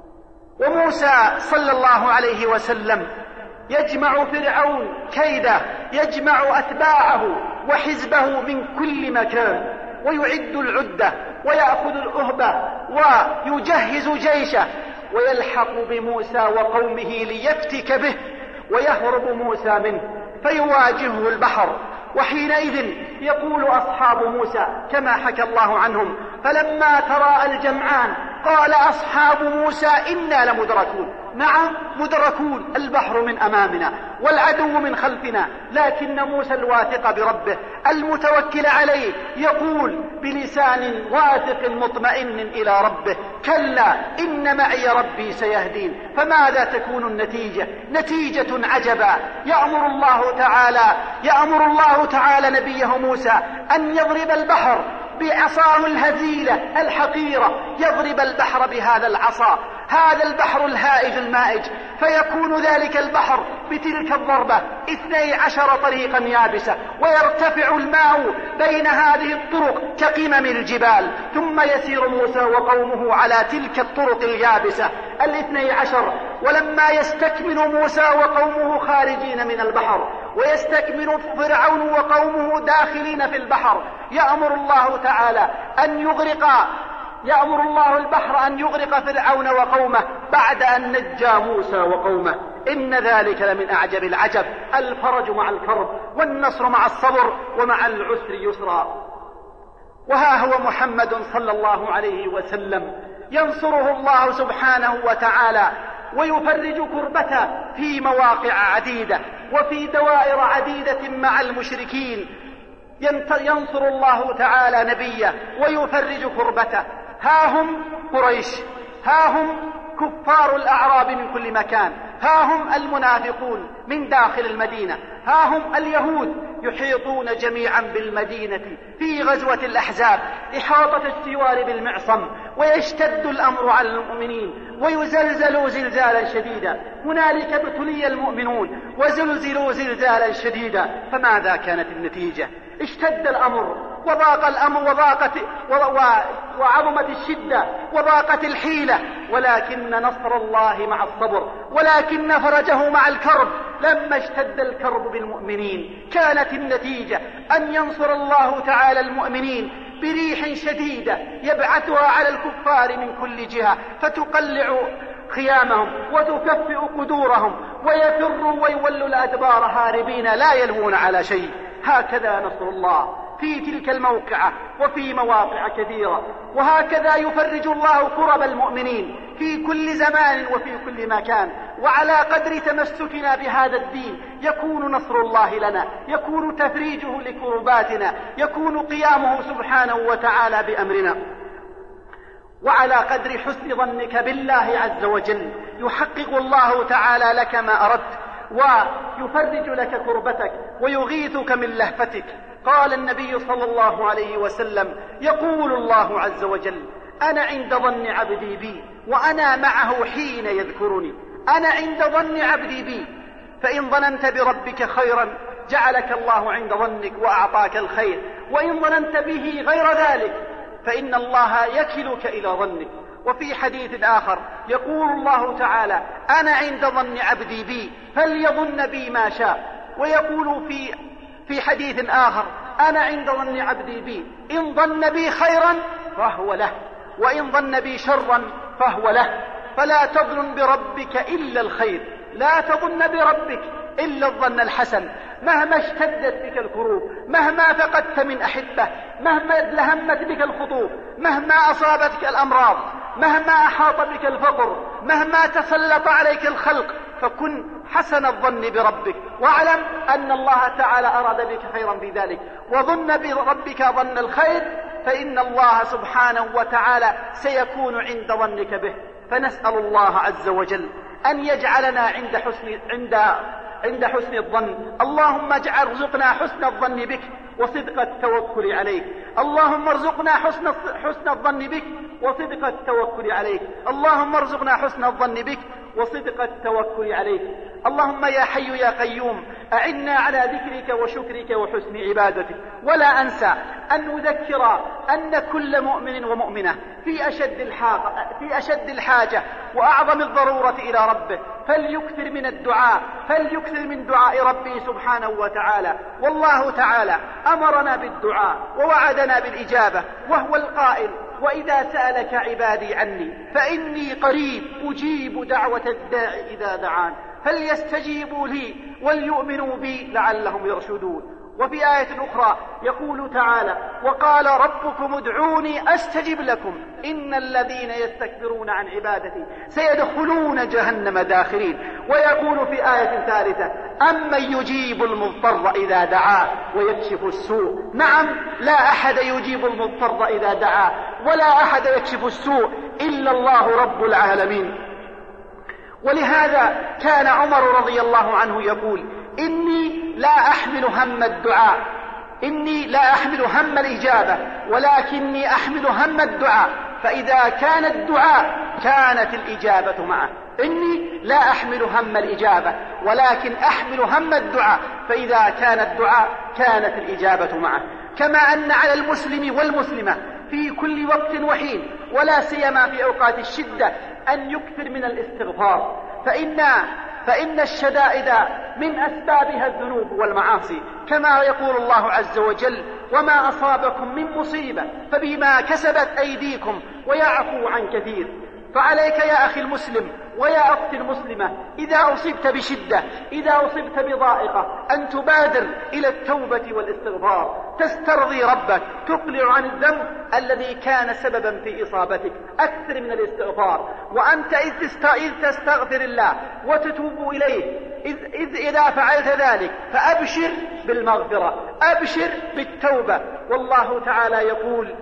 وموسى صلى الله عليه وسلم يجمع فرعون كيده، يجمع أتباعه وحزبه من كل مكان، ويعد العدة ويأخذ الأهبة ويجهز جيشه، ويلحق بموسى وقومه ليفتك به، ويهرب موسى منه فيواجهه البحر. وحينئذ يقول أصحاب موسى كما حكى الله عنهم: فلما تراءى الجمعان قال أصحاب موسى إنا لمدركون. نعم مدركون، البحر من أمامنا والعدو من خلفنا، لكن موسى الواثق بربه المتوكل عليه يقول بلسان واثق مطمئن إلى ربه: كلا إن معي ربي سيهدين. فماذا تكون النتيجة؟ نتيجة عجبا. يأمر الله تعالى يأمر الله تعالى نبيه موسى أن يضرب البحر بعصاه الهزيلة الحقيرة، يضرب البحر بهذا العصا، هذا البحر الهائج المائج، فيكون ذلك البحر بتلك الضربة اثني عشر طريقا يابسة، ويرتفع الماء بين هذه الطرق كقمم الجبال، ثم يسير موسى وقومه على تلك الطرق اليابسة الاثني عشر. ولما يستكمل موسى وقومه خارجين من البحر، ويستكمل فرعون وقومه داخلين في البحر، يأمر الله تعالى أن يغرق يأمر الله البحر أن يغرق فرعون وقومه بعد أن نجى موسى وقومه. إن ذلك لمن أعجب العجب. الفرج مع الكرب، والنصر مع الصبر، ومع العسر يسرا. وها هو محمد صلى الله عليه وسلم ينصره الله سبحانه وتعالى ويفرج كربته في مواقع عديدة وفي دوائر عديدة مع المشركين. ينصر الله تعالى نبيه ويفرج كربته. ها هم قريش، ها هم كفار الأعراب من كل مكان، ها هم المنافقون من داخل المدينة، ها هم اليهود يحيطون جميعا بالمدينة في غزوة الأحزاب إحاطة السوار بالمعصم، ويشتد الأمر على المؤمنين ويزلزلوا زلزالا شديدا. هنالك ابتلي المؤمنون وزلزلوا زلزالا شديدا. فماذا كانت النتيجة؟ اشتد الأمر وضاق الأمر وضاقت وعظمت الشدة وضاقت الحيلة، ولكن نصر الله مع الصبر، ولكن فرجه مع الكرب. لما اشتد الكرب بالمؤمنين كانت النتيجة أن ينصر الله تعالى المؤمنين بريح شديدة يبعثها على الكفار من كل جهة، فتقلع خيامهم وتكفئ قدورهم ويفروا ويولوا الأدبار هاربين لا يلوون على شيء. هكذا نصر الله في تلك الموقعة وفي مواقع كثيرة. وهكذا يفرج الله كرب المؤمنين في كل زمان وفي كل مكان. وعلى قدر تمسكنا بهذا الدين يكون نصر الله لنا، يكون تفريجه لكرباتنا، يكون قيامه سبحانه وتعالى بأمرنا. وعلى قدر حسن ظنك بالله عز وجل يحقق الله تعالى لك ما أردت ويفرج لك كربتك ويغيثك من لهفتك. قال النبي صلى الله عليه وسلم: يقول الله عز وجل: أنا عند ظن عبدي بي وأنا معه حين يذكرني. أنا عند ظن عبدي بي، فإن ظننت بربك خيرا جعلك الله عند ظنك وأعطاك الخير، وإن ظننت به غير ذلك فإن الله يكلك إلى ظنك. وفي حديث آخر يقول الله تعالى: أنا عند ظن عبدي بي فليظن بي ما شاء. ويقول في في حديث آخر: أنا عند ظن عبدي بي إن ظن بي خيرا فهو له، وإن ظن بي شرا فهو له. فلا تظن بربك إلا الخير، لا تظن بربك إلا الظن الحسن. مهما اشتدت بك الكروب، مهما فقدت من أحبة، مهما لهمت بك الخطوب، مهما أصابتك الأمراض، مهما أحاط بك الفقر، مهما تسلط عليك الخلق، فكن حسن الظن بربك، واعلم أن الله تعالى أراد بك خيرا بذلك. وظن بربك ظن الخير، فإن الله سبحانه وتعالى سيكون عند ظنك به. فنسأل الله عز وجل أن يجعلنا عند حسن عند عند حسن الظن. اللهم اجعل ارزقنا حسن الظن بك وصدق التوكل عليك. اللهم ارزقنا حسن حسن الظن بك وصدق التوكل عليك. اللهم ارزقنا حسن الظن بك وصدق التوكل عليك. اللهم يا حي يا قيوم أعنا على ذكرك وشكرك وحسن عبادتك. ولا أنسى أن أذكر أن كل مؤمن ومؤمنة في أشد الحاجة في أشد الحاجة وأعظم الضرورة إلى ربه، فليكثر من الدعاء، فليكثر من دعاء ربه سبحانه وتعالى. والله تعالى أمرنا بالدعاء ووعدنا بالإجابة، وهو القائل: وإذا سألك عبادي عني فإني قريب أجيب دعوة الداعي إذا دعان فليستجيبوا لي وليؤمنوا بي لعلهم يرشدون. وفي آية أخرى يقول تعالى: وقال ربكم ادعوني أستجب لكم إن الذين يستكبرون عن عبادتي سيدخلون جهنم داخرين. ويقول في آية ثالثة: أمن يجيب المضطر إذا دعاه ويكشف السوء. نعم، لا أحد يجيب المضطر إذا دعاه، ولا أحد يكشف السوء إلا الله رب العالمين. ولهذا كان عمر رضي الله عنه يقول: إني لا أحمل هم الدعاء، إني لا أحمل هم الإجابة، ولكني أحمل هم الدعاء، فإذا كان الدعاء كانت الإجابة معه. إني لا أحمل هم الإجابة، ولكن أحمل هم الدعاء، فإذا كان الدعاء كانت الإجابة معه. كما أن على المسلم والمسلمة في كل وقت وحين، ولا سيما في أوقات الشدة، أن يكثر من الاستغفار، فإن فإن الشدائد من أسبابها الذنوب والمعاصي، كما يقول الله عز وجل: وما أصابكم من مصيبة فبما كسبت أيديكم ويعفو عن كثير. فعليك يا أخي المسلم ويا أختي المسلمة، إذا أصبت بشدة، إذا أصبت بضائقة، أن تبادر إلى التوبة والاستغفار، تسترضي ربك، تقلع عن الذنب الذي كان سببا في إصابتك. أكثر من الاستغفار، وأنت إذ تستغفر الله وتتوب إليه، إذ, إذ إذا فعلت ذلك فأبشر بالمغفرة، أبشر بالتوبة. والله تعالى يقول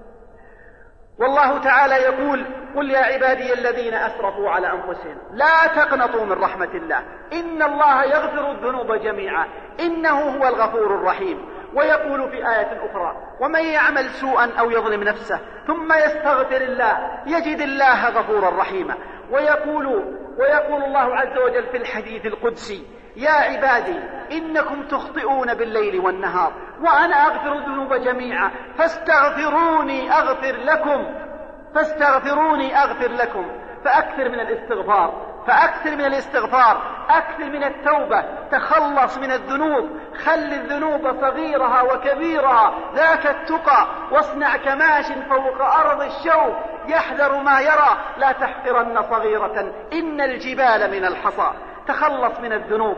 والله تعالى يقول: قل يا عبادي الذين أسرفوا على أنفسهم لا تقنطوا من رحمة الله إن الله يغفر الذنوب جميعا إنه هو الغفور الرحيم. ويقول في آية أخرى: ومن يعمل سوءا أو يظلم نفسه ثم يستغفر الله يجد الله غفورا رحيما. ويقول, ويقول الله عز وجل في الحديث القدسي: يا عبادي إنكم تخطئون بالليل والنهار وأنا أغفر الذنوب جميعا فاستغفروني أغفر لكم فاستغفروني أغفر لكم. فأكثر من الاستغفار، فأكثر من الاستغفار، أكثر من التوبة، تخلص من الذنوب، خل الذنوب صغيرها وكبيرها ذاك التقى، واصنع كماش فوق أرض الشوك يحذر ما يرى، لا تحقرن صغيرة إن الجبال من الحصى. تخلص من الذنوب،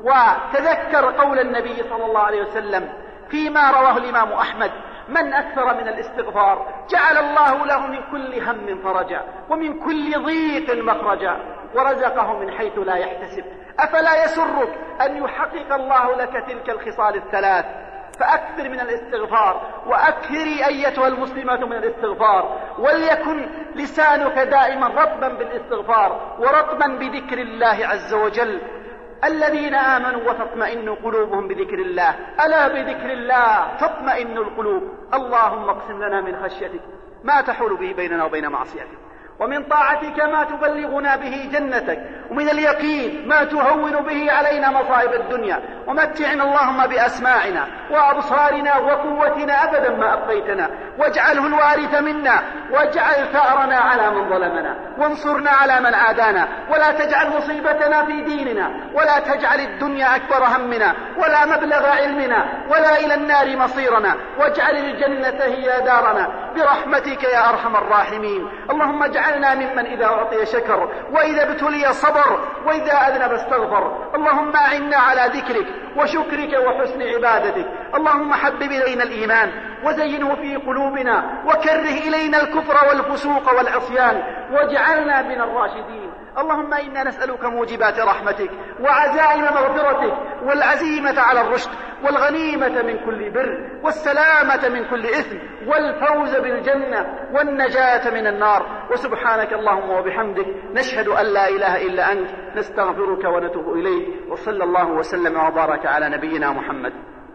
وتذكر قول النبي صلى الله عليه وسلم فيما رواه الإمام أحمد: من أكثر من الاستغفار جعل الله له من كل هم فرجا ومن كل ضيق مخرجا ورزقه من حيث لا يحتسب. أفلا يسرك أن يحقق الله لك تلك الخصال الثلاث؟ فأكثر من الاستغفار، وأكثري أيتها المسلمة من الاستغفار، وليكن لسانك دائما رطبا بالاستغفار ورطبا بذكر الله عز وجل. الذين آمنوا وتطمئن قلوبهم بذكر الله، ألا بذكر الله تطمئن القلوب. اللهم اقسم لنا من خشيتك ما تحول به بيننا وبين معصيتك، ومن طاعتك ما تبلغنا به جنتك، ومن اليقين ما تهون به علينا مصائب الدنيا. ومتعنا اللهم بأسماعنا وأبصارنا وقوتنا أبدا ما أبقيتنا، واجعله الوارث منا، واجعل ثأرنا على من ظلمنا، وانصرنا على من عادانا، ولا تجعل مصيبتنا في ديننا، ولا تجعل الدنيا أكبر همنا ولا مبلغ علمنا، ولا إلى النار مصيرنا، واجعل الجنة هي دارنا برحمتك يا أرحم الراحمين. اللهم اجعلنا ممن إذا أعطي شكر، وإذا ابتلي صبر، وإذا أذنب استغفر. اللهم أعنا على ذكرك وشكرك وحسن عبادتك. اللهم حبب إلينا الإيمان وزينه في قلوبنا، وكره إلينا الكفر والفسوق والعصيان، واجعلنا من الراشدين. اللهم إنا نسألك موجبات رحمتك وعزائم مغفرتك والعزيمة على الرشد والغنيمة من كل بر والسلامة من كل إثم والفوز بالجنة والنجاة من النار. وسبحانك اللهم وبحمدك نشهد أن لا إله إلا أنت، نستغفرك ونتوب إليك. وصلى الله وسلم وبارك على نبينا محمد.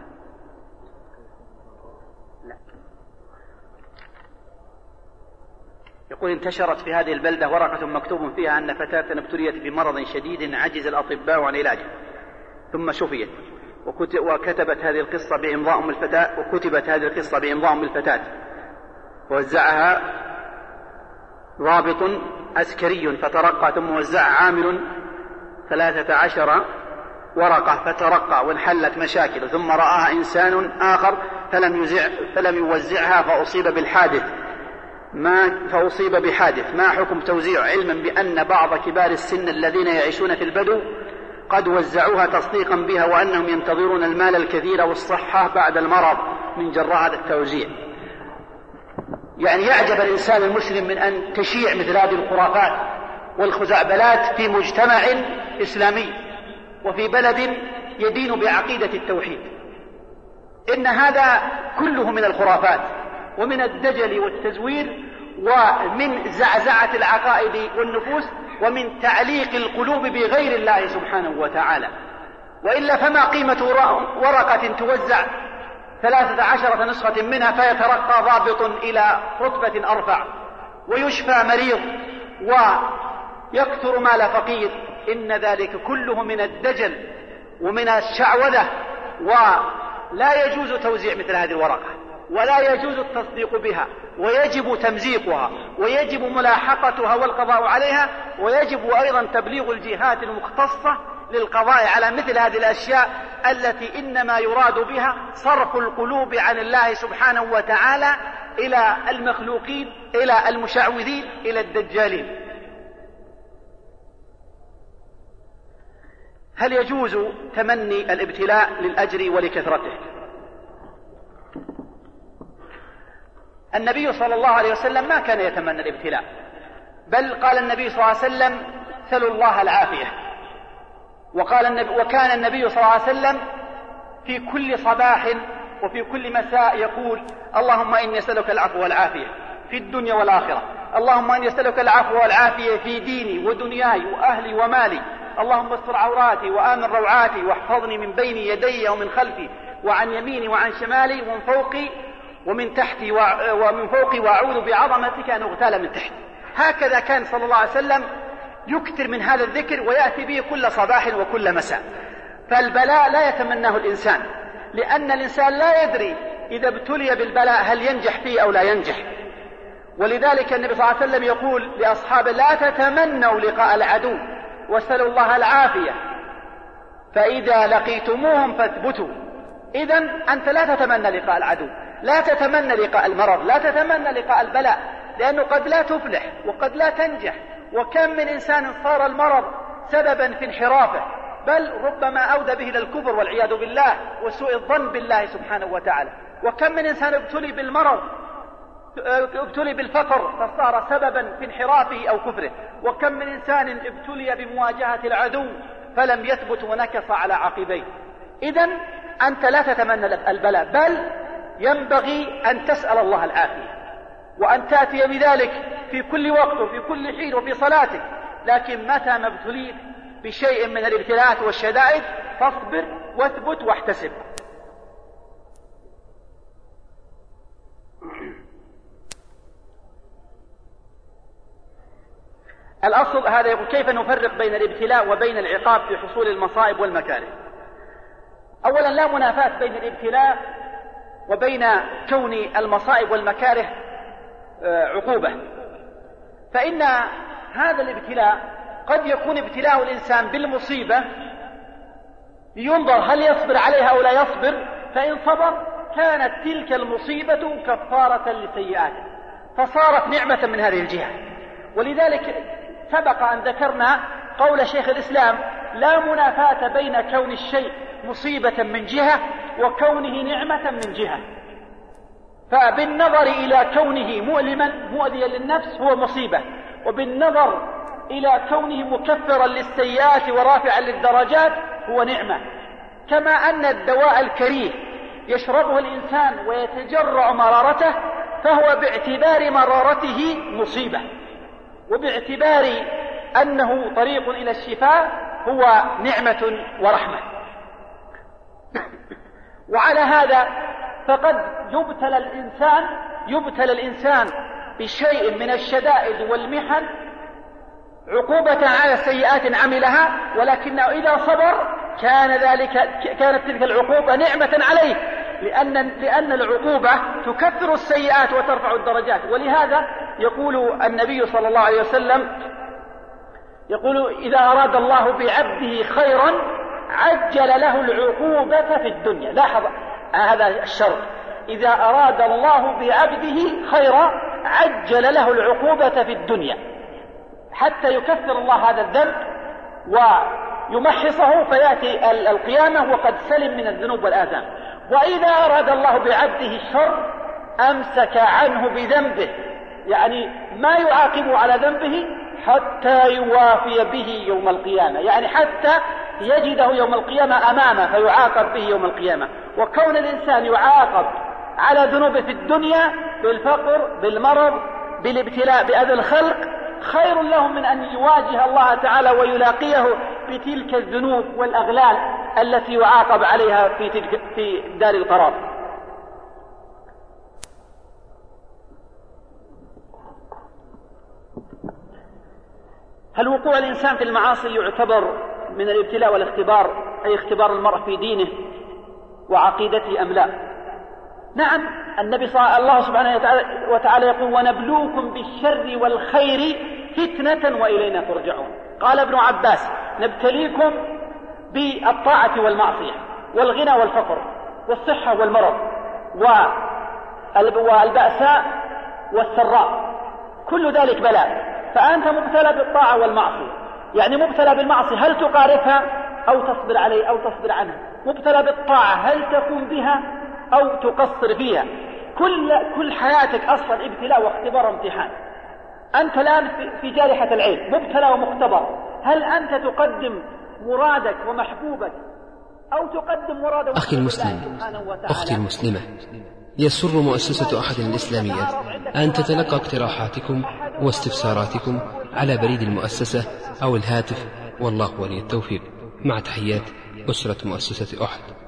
يقول: انتشرت في هذه البلدة ورقة مكتوب فيها أن فتاة ابتليت بمرض شديد عجز الأطباء عن علاجه ثم شفيت، وكتبت هذه القصة بإمضاء أم الفتاة وكتبت هذه القصة بإمضاء أم الفتاة، ووزعها ضابط عسكري فترقى، ثم وزعها عامل ثلاثة عشر ورقة فترقى وانحلت مشاكل، ثم رآها إنسان آخر فلم يوزع فلم يوزعها فأصيب بالحادث ما فأصيب بحادث ما حكم توزيع، علما بأن بعض كبار السن الذين يعيشون في البدو قد وزعوها تصديقا بها، وأنهم ينتظرون المال الكثير والصحة بعد المرض من جراء هذا التوزيع. يعني يعجب الإنسان المسلم من أن تشيع مثل هذه الخرافات والخزعبلات في مجتمع إسلامي وفي بلد يدين بعقيدة التوحيد. إن هذا كله من الخرافات ومن الدجل والتزوير ومن زعزعة العقائد والنفوس ومن تعليق القلوب بغير الله سبحانه وتعالى. وإلا فما قيمة ورقة توزع ثلاثة عشرة نسخة منها فيترقى ضابط إلى رتبة أرفع ويشفى مريض ويكثر مال فقير؟ إن ذلك كله من الدجل ومن الشعوذة، ولا يجوز توزيع مثل هذه الورقة ولا يجوز التصديق بها، ويجب تمزيقها ويجب ملاحقتها والقضاء عليها، ويجب أيضا تبليغ الجهات المختصة للقضاء على مثل هذه الأشياء التي إنما يراد بها صرف القلوب عن الله سبحانه وتعالى إلى المخلوقين، إلى المشعوذين، إلى الدجالين. هل يجوز تمني الابتلاء للأجر ولكثرته؟ النبي صلى الله عليه وسلم ما كان يتمنى الابتلاء، بل قال النبي صلى الله عليه وسلم: سلوا الله العافية. وقال النبي وكان النبي صلى الله عليه وسلم في كل صباح وفي كل مساء يقول: اللهم إني أسألك العفو والعافية في الدنيا والآخرة، اللهم إني أسألك العفو والعافية في ديني ودنياي وأهلي ومالي، اللهم استر عوراتي وآمن روعاتي واحفظني من بين يدي ومن خلفي وعن يميني وعن شمالي ومن فوقي ومن تحتي ومن فوقي، وأعوذ بعظمتك أن أغتال من تحتي. هكذا كان صلى الله عليه وسلم يكثر من هذا الذكر ويأتي به كل صباح وكل مساء. فالبلاء لا يتمناه الإنسان، لأن الإنسان لا يدري إذا ابتلي بالبلاء هل ينجح فيه أو لا ينجح. ولذلك النبي صلى الله عليه وسلم يقول لأصحابه: لا تتمنوا لقاء العدو واسألوا الله العافية، فإذا لقيتموهم فاثبتوا. إذن أنت لا تتمنى لقاء العدو، لا تتمنى لقاء المرض، لا تتمنى لقاء البلاء، لأنه قد لا تفلح وقد لا تنجح. وكم من إنسان صار المرض سببا في انحرافه، بل ربما أودى به إلى الكفر والعياذ بالله وسوء الظن بالله سبحانه وتعالى. وكم من إنسان ابتلي بالمرض، ابتلي بالفقر فصار سببا في انحرافه أو كفره. وكم من إنسان ابتلي بمواجهة العدو فلم يثبت ونكص على عقبيه. إذن أنت لا تتمنى البلاء، بل ينبغي أن تسأل الله العافية وأن تأتي بذلك في كل وقت وفي كل حين وفي صلاتك. لكن متى ما ابتليت بشيء من الابتلاءات والشدائد فاصبر واثبت واحتسب. الأصل هذا يقول: كيف نفرق بين الابتلاء وبين العقاب في حصول المصائب والمكاره؟ أولا، لا منافاة بين الابتلاء وبين كون المصائب والمكاره عقوبة، فإن هذا الابتلاء قد يكون ابتلاء الإنسان بالمصيبة لينظر هل يصبر عليها أو لا يصبر، فإن صبر كانت تلك المصيبة كفارة لسيئاته فصارت نعمة من هذه الجهة. ولذلك سبق أن ذكرنا قول شيخ الإسلام: لا منافاة بين كون الشيء مصيبة من جهة وكونه نعمة من جهة. فبالنظر إلى كونه مؤلما مؤذيا للنفس هو مصيبة، وبالنظر إلى كونه مكفرا للسيئات ورافعا للدرجات هو نعمة. كما أن الدواء الكريه يشربه الإنسان ويتجرع مرارته فهو باعتبار مرارته مصيبة، وباعتبار أنه طريق إلى الشفاء هو نعمة ورحمة. وعلى هذا فقد يبتلى الإنسان يبتلى الإنسان بشيء من الشدائد والمحن عقوبة على سيئات عملها، ولكنه إذا صبر كان ذلك كانت تلك العقوبة نعمة عليه، لأن لأن العقوبة تكثر السيئات وترفع الدرجات. ولهذا يقول النبي صلى الله عليه وسلم يقول: إذا أراد الله بعبده خيرا عجل له العقوبة في الدنيا. لاحظ هذا الشرط: إذا أراد الله بعبده خيرا عجل له العقوبة في الدنيا، حتى يكفر الله هذا الذنب ويمحصه فيأتي القيامة وقد سلم من الذنوب والآثام. وإذا أراد الله بعبده الشر أمسك عنه بذنبه، يعني ما يعاقبه على ذنبه حتى يوافي به يوم القيامة، يعني حتى يجده يوم القيامة أمامه فيعاقب به يوم القيامة. وكون الإنسان يعاقب على ذنوبه في الدنيا بالفقر، بالمرض، بالابتلاء بأذى الخلق، خير لهم من أن يواجه الله تعالى ويلاقيه بتلك الذنوب والأغلال التي يعاقب عليها في, تلك في دار القرار. هل وقوع الإنسان في المعاصي يعتبر من الابتلاء والاختبار، أي اختبار المرء في دينه وعقيدته أم لا؟ نعم، النبي صلى الله سبحانه وتعالى يقول: ونبلوكم بالشر والخير فتنة وإلينا ترجعون. قال ابن عباس: نبتليكم بالطاعة والمعصية، والغنى والفقر، والصحة والمرض، والبأساء والسراء، كل ذلك بلاء. فأنت مبتلى بالطاعة والمعصية، يعني مبتلى بالمعصية هل تقارفها أو تصبر عليه أو تصبر عنها؟ مبتلى بالطاعة هل تقوم بها أو تقصر فيها؟ كل كل حياتك أصلا ابتلاء واختبار وامتحان. أنت الآن في جارحة العين مبتلى ومختبر، هل أنت تقدم مرادك ومحبوبك أو تقدم مراد أخي المسلم، أختي المسلمة، يسر مؤسسة أحد الإسلاميات أن تتلقى اقتراحاتكم واستفساراتكم على بريد المؤسسة أو الهاتف، والله ولي التوفيق. مع تحيات أسرة مؤسسة أحد.